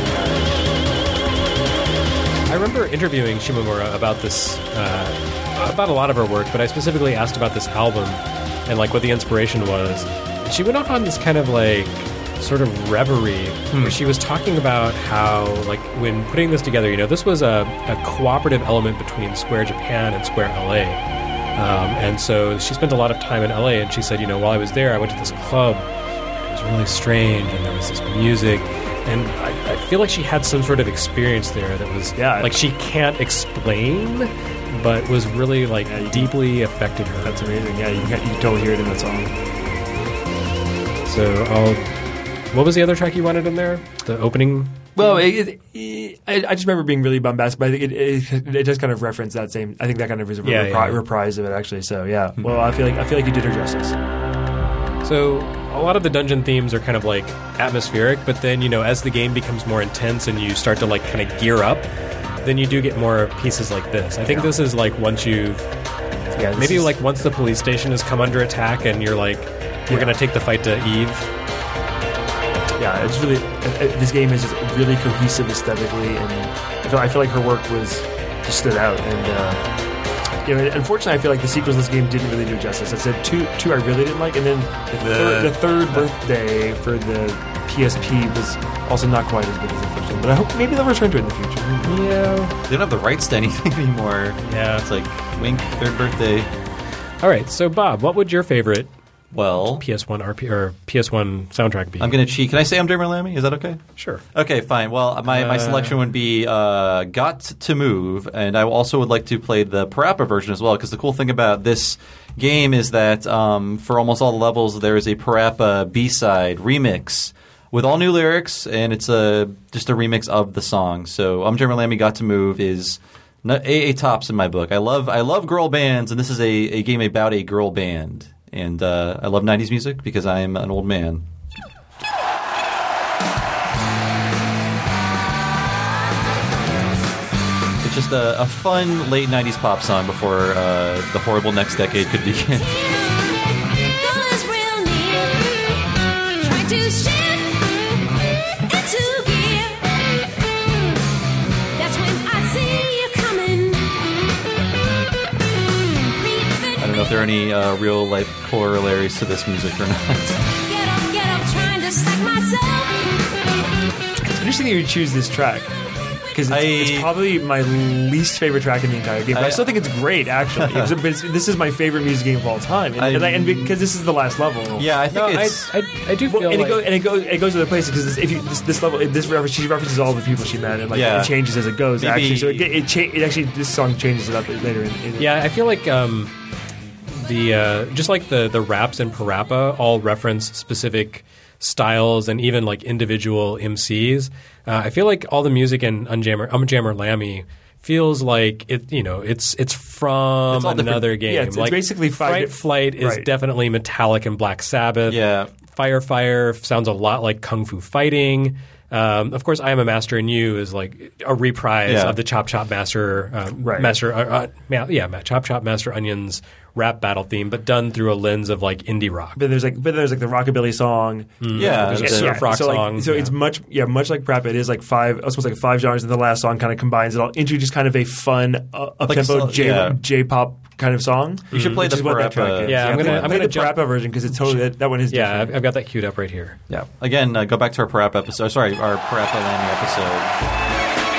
1999. I remember interviewing Shimomura about this, about a lot of her work, but I specifically asked about this album and like what the inspiration was. And she went off on this kind of like sort of reverie where she was talking about how, like, when putting this together, this was a cooperative element between Square Japan and Square LA. And so she spent a lot of time in LA, and she said, while I was there, I went to this club, and it was really strange, and there was this music, and I feel like she had some sort of experience there that was, like, she can't explain, but was really, like, deeply affected her. That's amazing. Yeah, you can totally hear it in that song. So what was the other track you wanted in there? The opening? Well, I just remember being really bombastic, but I think it does kind of reference that same. I think that kind of is a reprise of it, actually. So yeah, well, I feel like you did her justice. So a lot of the dungeon themes are kind of like atmospheric, but then as the game becomes more intense and you start to like kind of gear up, then you do get more pieces like this. I think this is like once you've once the police station has come under attack and you're like, we're gonna take the fight to Eve. Yeah, it's really this game is just really cohesive aesthetically, and I feel like her work just stood out. And unfortunately, I feel like the sequels to this game didn't really do justice. I said two I really didn't like, and then the third birthday for the PSP was also not quite as good as the first one. But I hope maybe they'll return to it in the future. Yeah, they don't have the rights to anything anymore. Yeah, it's like wink, third birthday. All right, so Bob, what would your favorite? Well, PS1 or PS1 soundtrack be? I'm going to cheat. Can I say I'm Dermot Lammy? Is that okay? Sure. Okay, fine. Well, my selection would be Got to Move, and I also would like to play the Parappa version as well, because the cool thing about this game is that for almost all the levels, there is a Parappa B-side remix with all new lyrics, and it's just a remix of the song. So Dermot Lammy, Got to Move is a tops in my book. I love girl bands, and this is a game about a girl band. And I love 90s music because I am an old man. It's just a fun late 90s pop song before the horrible next decade could begin. I don't know if there are any real-life corollaries to this music or not. Get up, trying to sack myself. It's interesting that you choose this track, because it's probably my least favorite track in the entire game. But I still think it's great, actually. This is my favorite music game of all time, and because this is the last level. Yeah, I think I do feel like... it goes to the place, because this level, she references all the people she met, and it changes as it goes, actually. So this song changes it up later in Yeah, I feel like... just like the raps in Parappa all reference specific styles and even like individual MCs. I feel like all the music in Umjammer Lammy feels like it's from another game. Yeah, it's like basically Fright Flight is definitely Metallic and Black Sabbath. Yeah, Fire sounds a lot like Kung Fu Fighting. Of course, I Am a Master and You is like a reprise of the Chop Chop Master Chop Chop Master Onion's rap battle theme, but done through a lens of like indie rock. But there's like the rockabilly song. There's a surf rock song. So it's much like Prep. It is like almost like five genres, and the last song kind of combines it all into just kind of a fun up-tempo J-pop kind of song. You should play the Parappa. Yeah, I'm gonna the Parappa version because it's totally that one is different. Yeah, I've got that queued up right here. Yeah. Again, go back to our Parappa episode. Sorry, our Parappa Landing episode.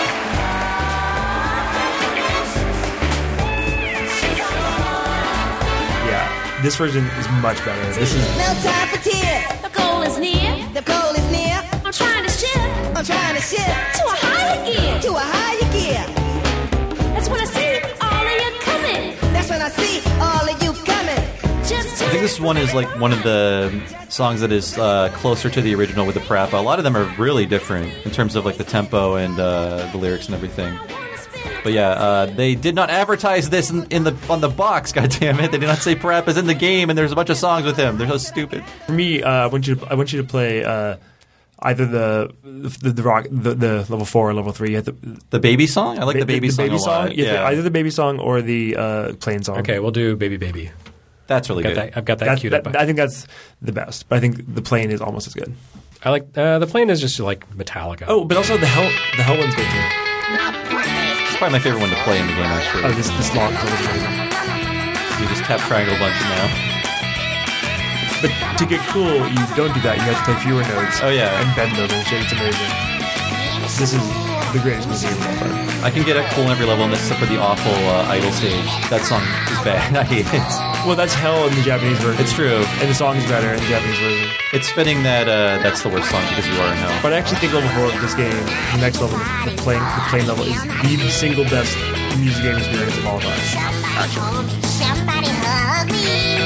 This version is much better. This is no time for tears. The goal is near. The goal is near. I'm trying to shift. I'm trying to shift to a higher gear. To a higher gear. That's when I see all of you coming. That's when I see all of you coming. Just I think this one is like one of the songs that is closer to the original with the Parappa. A lot of them are really different in terms of like the tempo and the lyrics and everything. But yeah, they did not advertise this on the box. God damn it! They did not say Parappa's in the game, and there's a bunch of songs with him. They're so stupid. For me, I want you to play either the level 4 or level 3. The baby song. I like the baby song a lot. Yeah, either the baby song or the plain song. Okay, we'll do Baby Baby. That's really good. I've got that queued up. I think that's the best, but I think the plain is almost as good. I like the plain is just like Metallica. Oh, but also the hell one's good too. Probably my favorite one to play in the game, actually. Oh, this long one is amazing. You just tap triangle a bunch now. But to get cool, you don't do that. You have to play fewer notes. Oh, yeah. And bend them and shit. It's amazing. This is the greatest music of all time. I can get it cool in every level, except for the awful idle stage. That song is bad. I hate it. Well, that's hell in the Japanese version. It's true. And the song is better in the Japanese version. It's fitting that that's the worst song because you are in hell. But I actually think level 4 of this game, the next level, the plain level, is the single best music game experience of all time. Actually. Somebody hug me.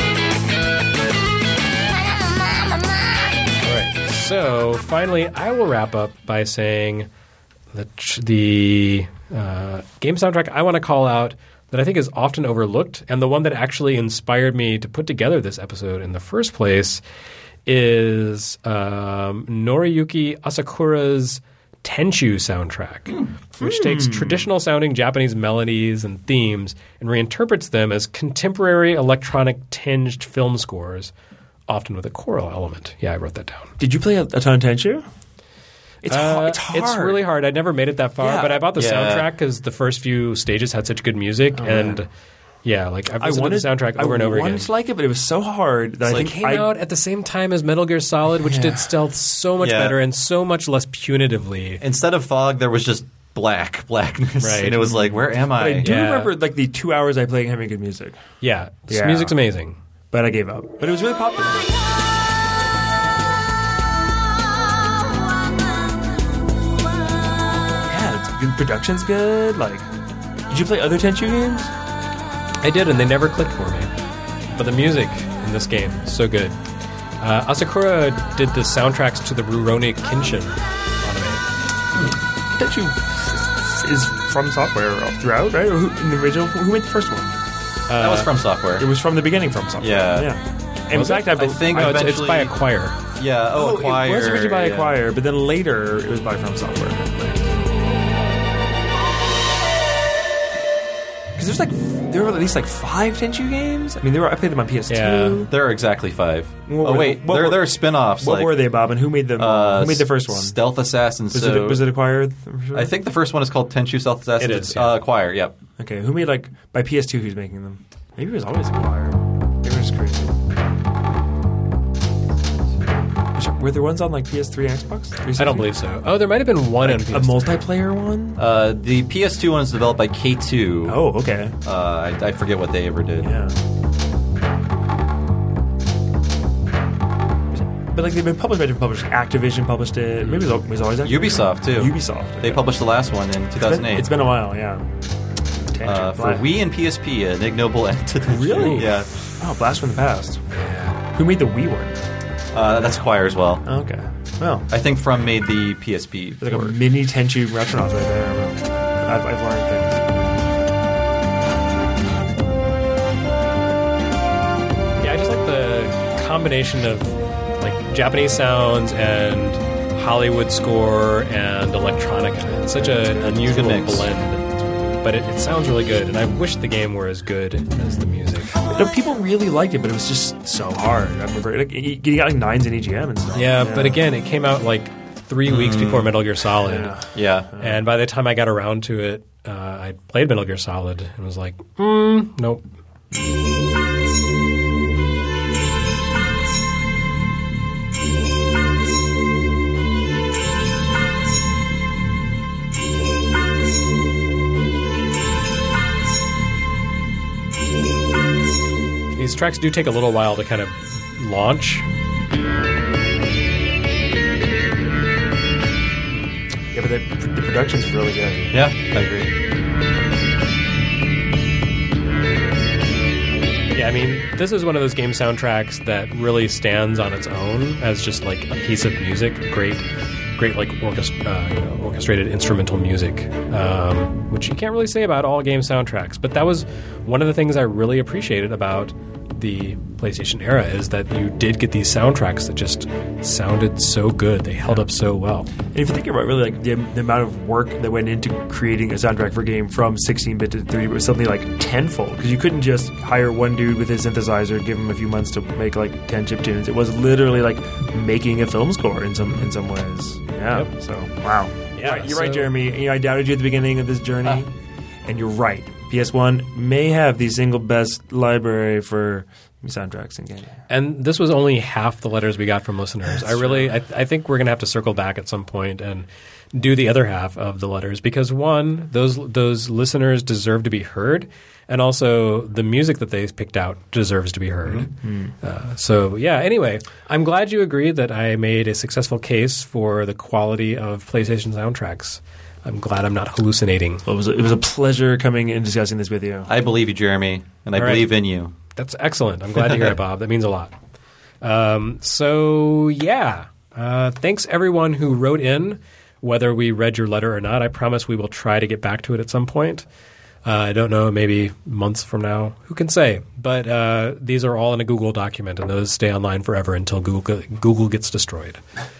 All right. So finally, I will wrap up by saying that the game soundtrack I want to call out that I think is often overlooked, and the one that actually inspired me to put together this episode in the first place, is Noriyuki Asakura's Tenchu soundtrack, which takes traditional-sounding Japanese melodies and themes and reinterprets them as contemporary electronic-tinged film scores, often with a choral element. Yeah, I wrote that down. Did you play a ton of Tenchu? It's hard. It's really hard. I never made it that far, but I bought the soundtrack because the first few stages had such good music, and like I've listened to the soundtrack over and over again. I wanted to like it, but it was so hard that I think it came out at the same time as Metal Gear Solid, which did stealth so much better and so much less punitively. Instead of fog, there was just blackness, right? And it was like, where am I? But I do remember like the 2 hours I played having good music. Yeah, music's amazing. But I gave up. But it was really popular. Production's good. Like, did you play other Tenchu games? I did, and they never clicked for me. But the music in this game is so good. Asakura did the soundtracks to the Rurouni Kenshin anime. Tenchu is from Software throughout, right? Or in the original, who made the first one? That was From Software. It was from the beginning From Software. Yeah. In fact, I think it's by Acquire. Yeah. Acquire. It was originally by Acquire, but then later it was by From Software. Because there were at least 5 Tenchu games. I mean, I played them on PS2. Yeah. There are exactly 5. There are spin-offs. What were they, Bob? And who made them? Who made the first one? Stealth Assassin. Was it Acquire? I think the first one is called Tenchu Stealth Assassin. It is. Acquire. Yep. Okay. Who made by PS2? Who's making them? Maybe it was always Acquire. Maybe it was crazy. Were there ones on PS3 and Xbox? 360? I don't believe so. Oh, there might have been one on PS3. A multiplayer one? The PS2 one is developed by K2. Oh, okay. I forget what they ever did. Yeah. But they've been published by different publishers. Activision published it. Maybe it was always Activision. Ubisoft, too. Ubisoft. Okay. They published the last one in 2008. It's been a while, yeah. For Wii and PSP, an ignoble end to the Really? Yeah. Oh, blast from the past. Who made the Wii one? That's Acquire as well. Okay. Well, I think From made the PSP. There's a mini Tenchu Retronauts right there. I've learned things. Yeah, I just like the combination of Japanese sounds and Hollywood score and electronica. It's such an unusual mix. blend, but it sounds really good. And I wish the game were as good as the music. No, people really liked it, but it was just so hard. I remember you got like 9s in EGM and stuff. Yeah, but again, it came out like 3 weeks before Metal Gear Solid. Yeah. And by the time I got around to it, I played Metal Gear Solid and was like, nope. These tracks do take a little while to kind of launch. Yeah, but the production's really good. Yeah, I agree. Yeah, I mean, this is one of those game soundtracks that really stands on its own as just like a piece of music. Great like orchestrated instrumental music, which you can't really say about all game soundtracks. But that was one of the things I really appreciated about the PlayStation era, is that you did get these soundtracks that just sounded so good. They held up so well. And if you think about really like the amount of work that went into creating a soundtrack for a game from 16-bit to 3, it was something like tenfold, because you couldn't just hire one dude with his synthesizer, give him a few months to make like 10 chiptunes. It was literally like making a film score in some ways. Yeah. Yep. So wow. Yeah, You're right, Jeremy. I doubted you at the beginning of this journey, and you're right. PS1 may have the single best library for soundtracks in gaming. And this was only half the letters we got from listeners. I think we're going to have to circle back at some point and do the other half of the letters, because one, those listeners deserve to be heard, and also the music that they picked out deserves to be heard. Mm-hmm. So yeah, anyway, I'm glad you agreed that I made a successful case for the quality of PlayStation soundtracks. I'm glad I'm not hallucinating. Well, it was a pleasure coming and discussing this with you. I believe you, Jeremy, and I believe in you. That's excellent. I'm glad to hear it, Bob. That means a lot. Thanks everyone who wrote in, whether we read your letter or not. I promise we will try to get back to it at some point. I don't know, maybe months from now. Who can say? But these are all in a Google document, and those stay online forever until Google gets destroyed.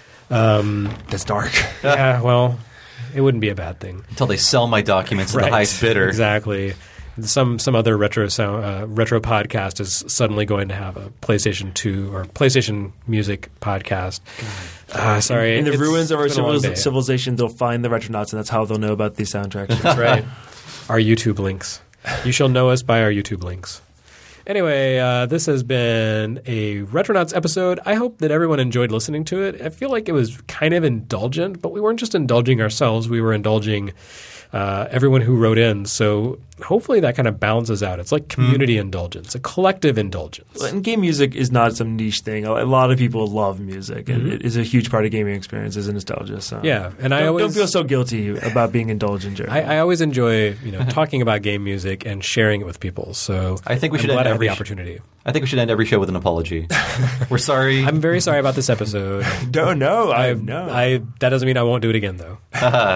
That's dark. Yeah, well, it wouldn't be a bad thing. Until they sell my documents to the highest bidder. Exactly. Some other retro podcast is suddenly going to have a PlayStation 2 or PlayStation Music podcast. Sorry. In the ruins of our civilization, they'll find the Retronauts, and that's how they'll know about these soundtracks. That's right. Our YouTube links. You shall know us by our YouTube links. Anyway, this has been a Retronauts episode. I hope that everyone enjoyed listening to it. I feel like it was kind of indulgent, but we weren't just indulging ourselves. We were indulging everyone who wrote in. So hopefully that kind of balances out. It's like community indulgence, a collective indulgence. And game music is not some niche thing. A lot of people love music, and it is a huge part of gaming experience is nostalgia. So yeah, and don't feel so guilty about being indulgent, Jeremy. I always enjoy talking about game music and sharing it with people. So I think we should end every opportunity. I think we should end every show with an apology. We're sorry. I'm very sorry about this episode. No. That doesn't mean I won't do it again, though.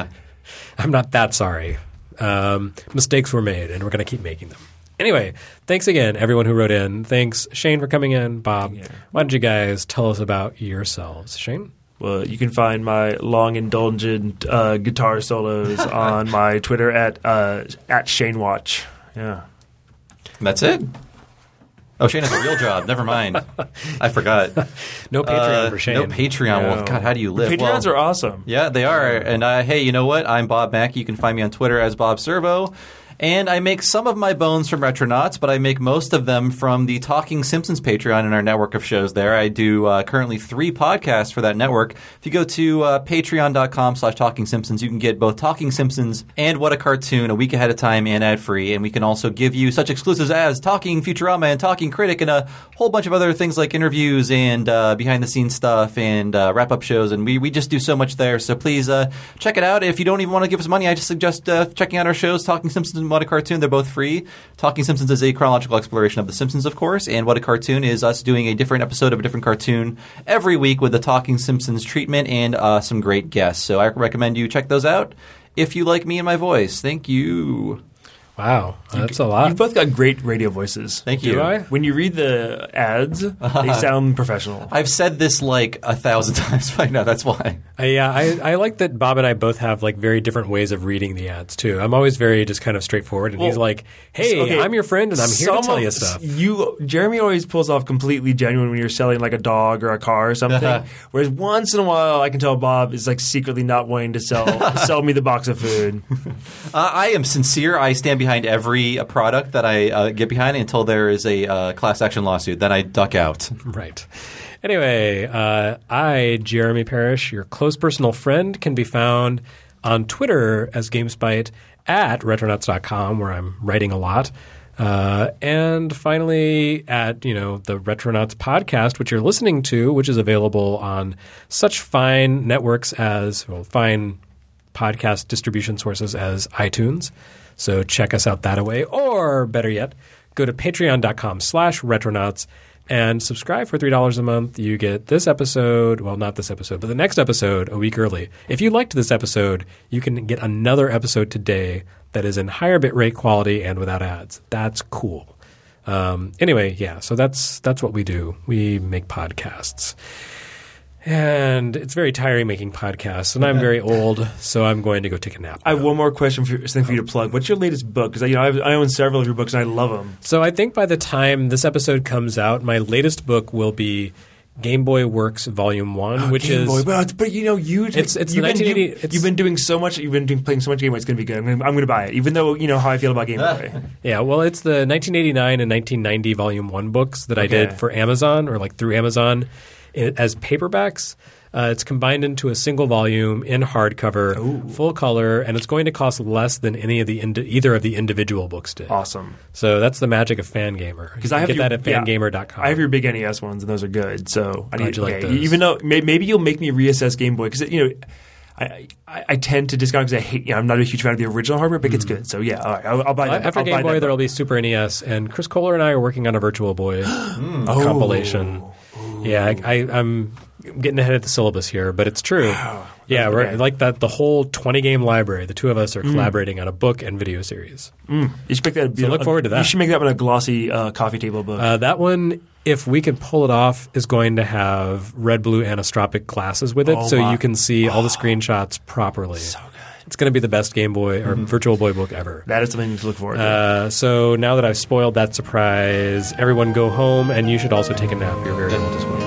I'm not that sorry. Mistakes were made, and we're going to keep making them. Anyway, thanks again, everyone who wrote in. Thanks, Shane, for coming in. Bob, why don't you guys tell us about yourselves? Shane? Well, you can find my long, indulgent guitar solos on my Twitter at ShaneWatch. Yeah. That's it? Oh, Shane has a real job. Never mind. I forgot. No Patreon for Shane. No Patreon. No. Well, God, how do you live? Patreons are awesome. Yeah, they are. And hey, you know what? I'm Bob Mackey. You can find me on Twitter as Bob Servo. And I make some of my bones from Retronauts, but I make most of them from the Talking Simpsons Patreon and our network of shows there. I do currently 3 podcasts for that network. If you go to patreon.com/Talking Simpsons, you can get both Talking Simpsons and What a Cartoon a week ahead of time and ad-free. And we can also give you such exclusives as Talking Futurama and Talking Critic and a whole bunch of other things like interviews and behind-the-scenes stuff and wrap-up shows. And we just do so much there. So please check it out. If you don't even want to give us money, I just suggest checking out our shows, Talking Simpsons and What a Cartoon. They're both free. Talking Simpsons is a chronological exploration of The Simpsons, of course, and What a Cartoon is us doing a different episode of a different cartoon every week with the Talking Simpsons treatment and some great guests. So I recommend you check those out if you like me and my voice. Thank you. Wow, that's a lot. You've both got great radio voices. Thank you. Do I? When you read the ads, they sound professional. I've said this like 1,000 times by now. That's why. I like that Bob and I both have like very different ways of reading the ads too. I'm always very just kind of straightforward, and he's like, "Hey, okay, I'm your friend, and I'm here to tell you stuff." Jeremy always pulls off completely genuine when you're selling like a dog or a car or something. Whereas once in a while, I can tell Bob is like secretly not wanting to sell me the box of food. I am sincere. I stand behind every product that I get behind until there is a class action lawsuit. Then I duck out. Right. Anyway, I, Jeremy Parrish, your close personal friend, can be found on Twitter as GameSpite at retronauts.com, where I'm writing a lot. And finally at, the Retronauts podcast, which you're listening to, which is available on such fine networks fine podcast distribution sources as iTunes. So check us out that way. Or better yet, go to patreon.com/retronauts and subscribe for $3 a month. You get this episode, well, not this episode, but the next episode a week early. If you liked this episode, you can get another episode today that is in higher bitrate quality and without ads. That's cool. Anyway, yeah, so that's what we do. We make podcasts. And it's very tiring making podcasts, and I'm very old, so I'm going to go take a nap. I have one more question for you to plug. What's your latest book? Because I own several of your books, and I love them. So I think by the time this episode comes out, my latest book will be Game Boy Works Volume 1, which Game is... Boy. But you've been doing so much. You've been playing so much Game Boy. It's going to be good. I'm going to buy it, even though you know how I feel about Game Boy. Yeah, well, it's the 1989 and 1990 Volume 1 books that I did for Amazon, or like through Amazon, as paperbacks. It's combined into a single volume in hardcover, full color, and it's going to cost less than any of either of the individual books did. Awesome. So that's the magic of Fangamer. Because I have that at fangamer.com. I have your big NES ones, and those are good. So I like those. Even though maybe you'll make me reassess Game Boy because I tend to discount because I hate. I'm not a huge fan of the original hardware, but it's good. So yeah, all right, I'll buy that. After Game Boy, there will be Super NES, and Chris Kohler and I are working on a Virtual Boy compilation. Yeah, I'm getting ahead of the syllabas here, but it's true. Wow. Yeah, we're like that. The whole 20-game library. The two of us are collaborating on a book and video series. You should make that. So look forward to that. You should make that one a glossy coffee table book. That one, if we can pull it off, is going to have red, blue anotropic glasses with it, you can see all the screenshots properly. So good. It's going to be the best Game Boy or Virtual Boy book ever. That is something to look forward to. So now that I've spoiled that surprise, everyone go home, and you should also take a nap. You're very old as well.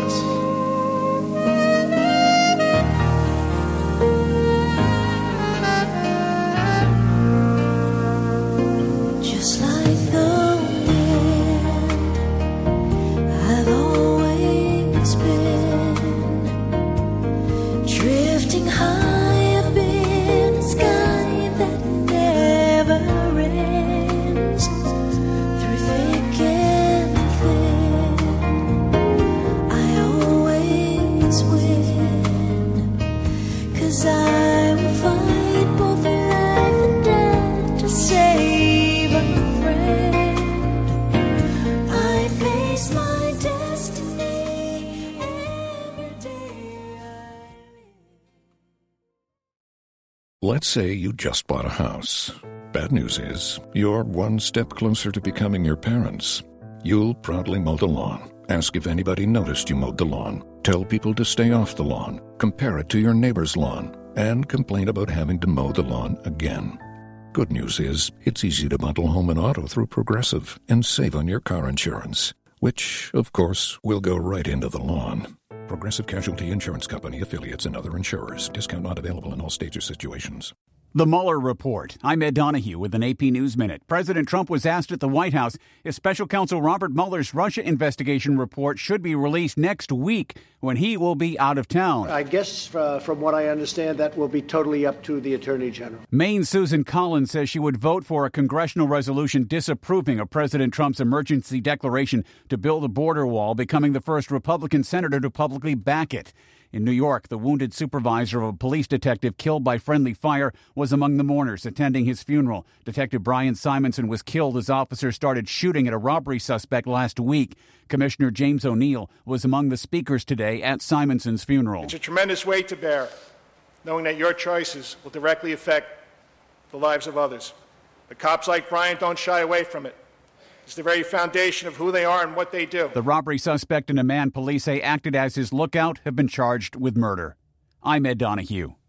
Let's say you just bought a house. Bad news is, you're one step closer to becoming your parents. You'll proudly mow the lawn, ask if anybody noticed you mowed the lawn, tell people to stay off the lawn, compare it to your neighbor's lawn, and complain about having to mow the lawn again. Good news is, it's easy to bundle home and auto through Progressive and save on your car insurance, which, of course, will go right into the lawn. Progressive Casualty Insurance Company, affiliates, and other insurers. Discount not available in all states or situations. The Mueller Report. I'm Ed Donahue with an AP News Minute. President Trump was asked at the White House if Special Counsel Robert Mueller's Russia investigation report should be released next week when he will be out of town. I guess from what I understand, that will be totally up to the Attorney General. Maine's Susan Collins says she would vote for a congressional resolution disapproving of President Trump's emergency declaration to build a border wall, becoming the first Republican senator to publicly back it. In New York, the wounded supervisor of a police detective killed by friendly fire was among the mourners attending his funeral. Detective Brian Simonson was killed as officers started shooting at a robbery suspect last week. Commissioner James O'Neill was among the speakers today at Simonson's funeral. It's a tremendous weight to bear, knowing that your choices will directly affect the lives of others. The cops like Brian don't shy away from it. It's the very foundation of who they are and what they do. The robbery suspect and a man police say acted as his lookout have been charged with murder. I'm Ed Donahue.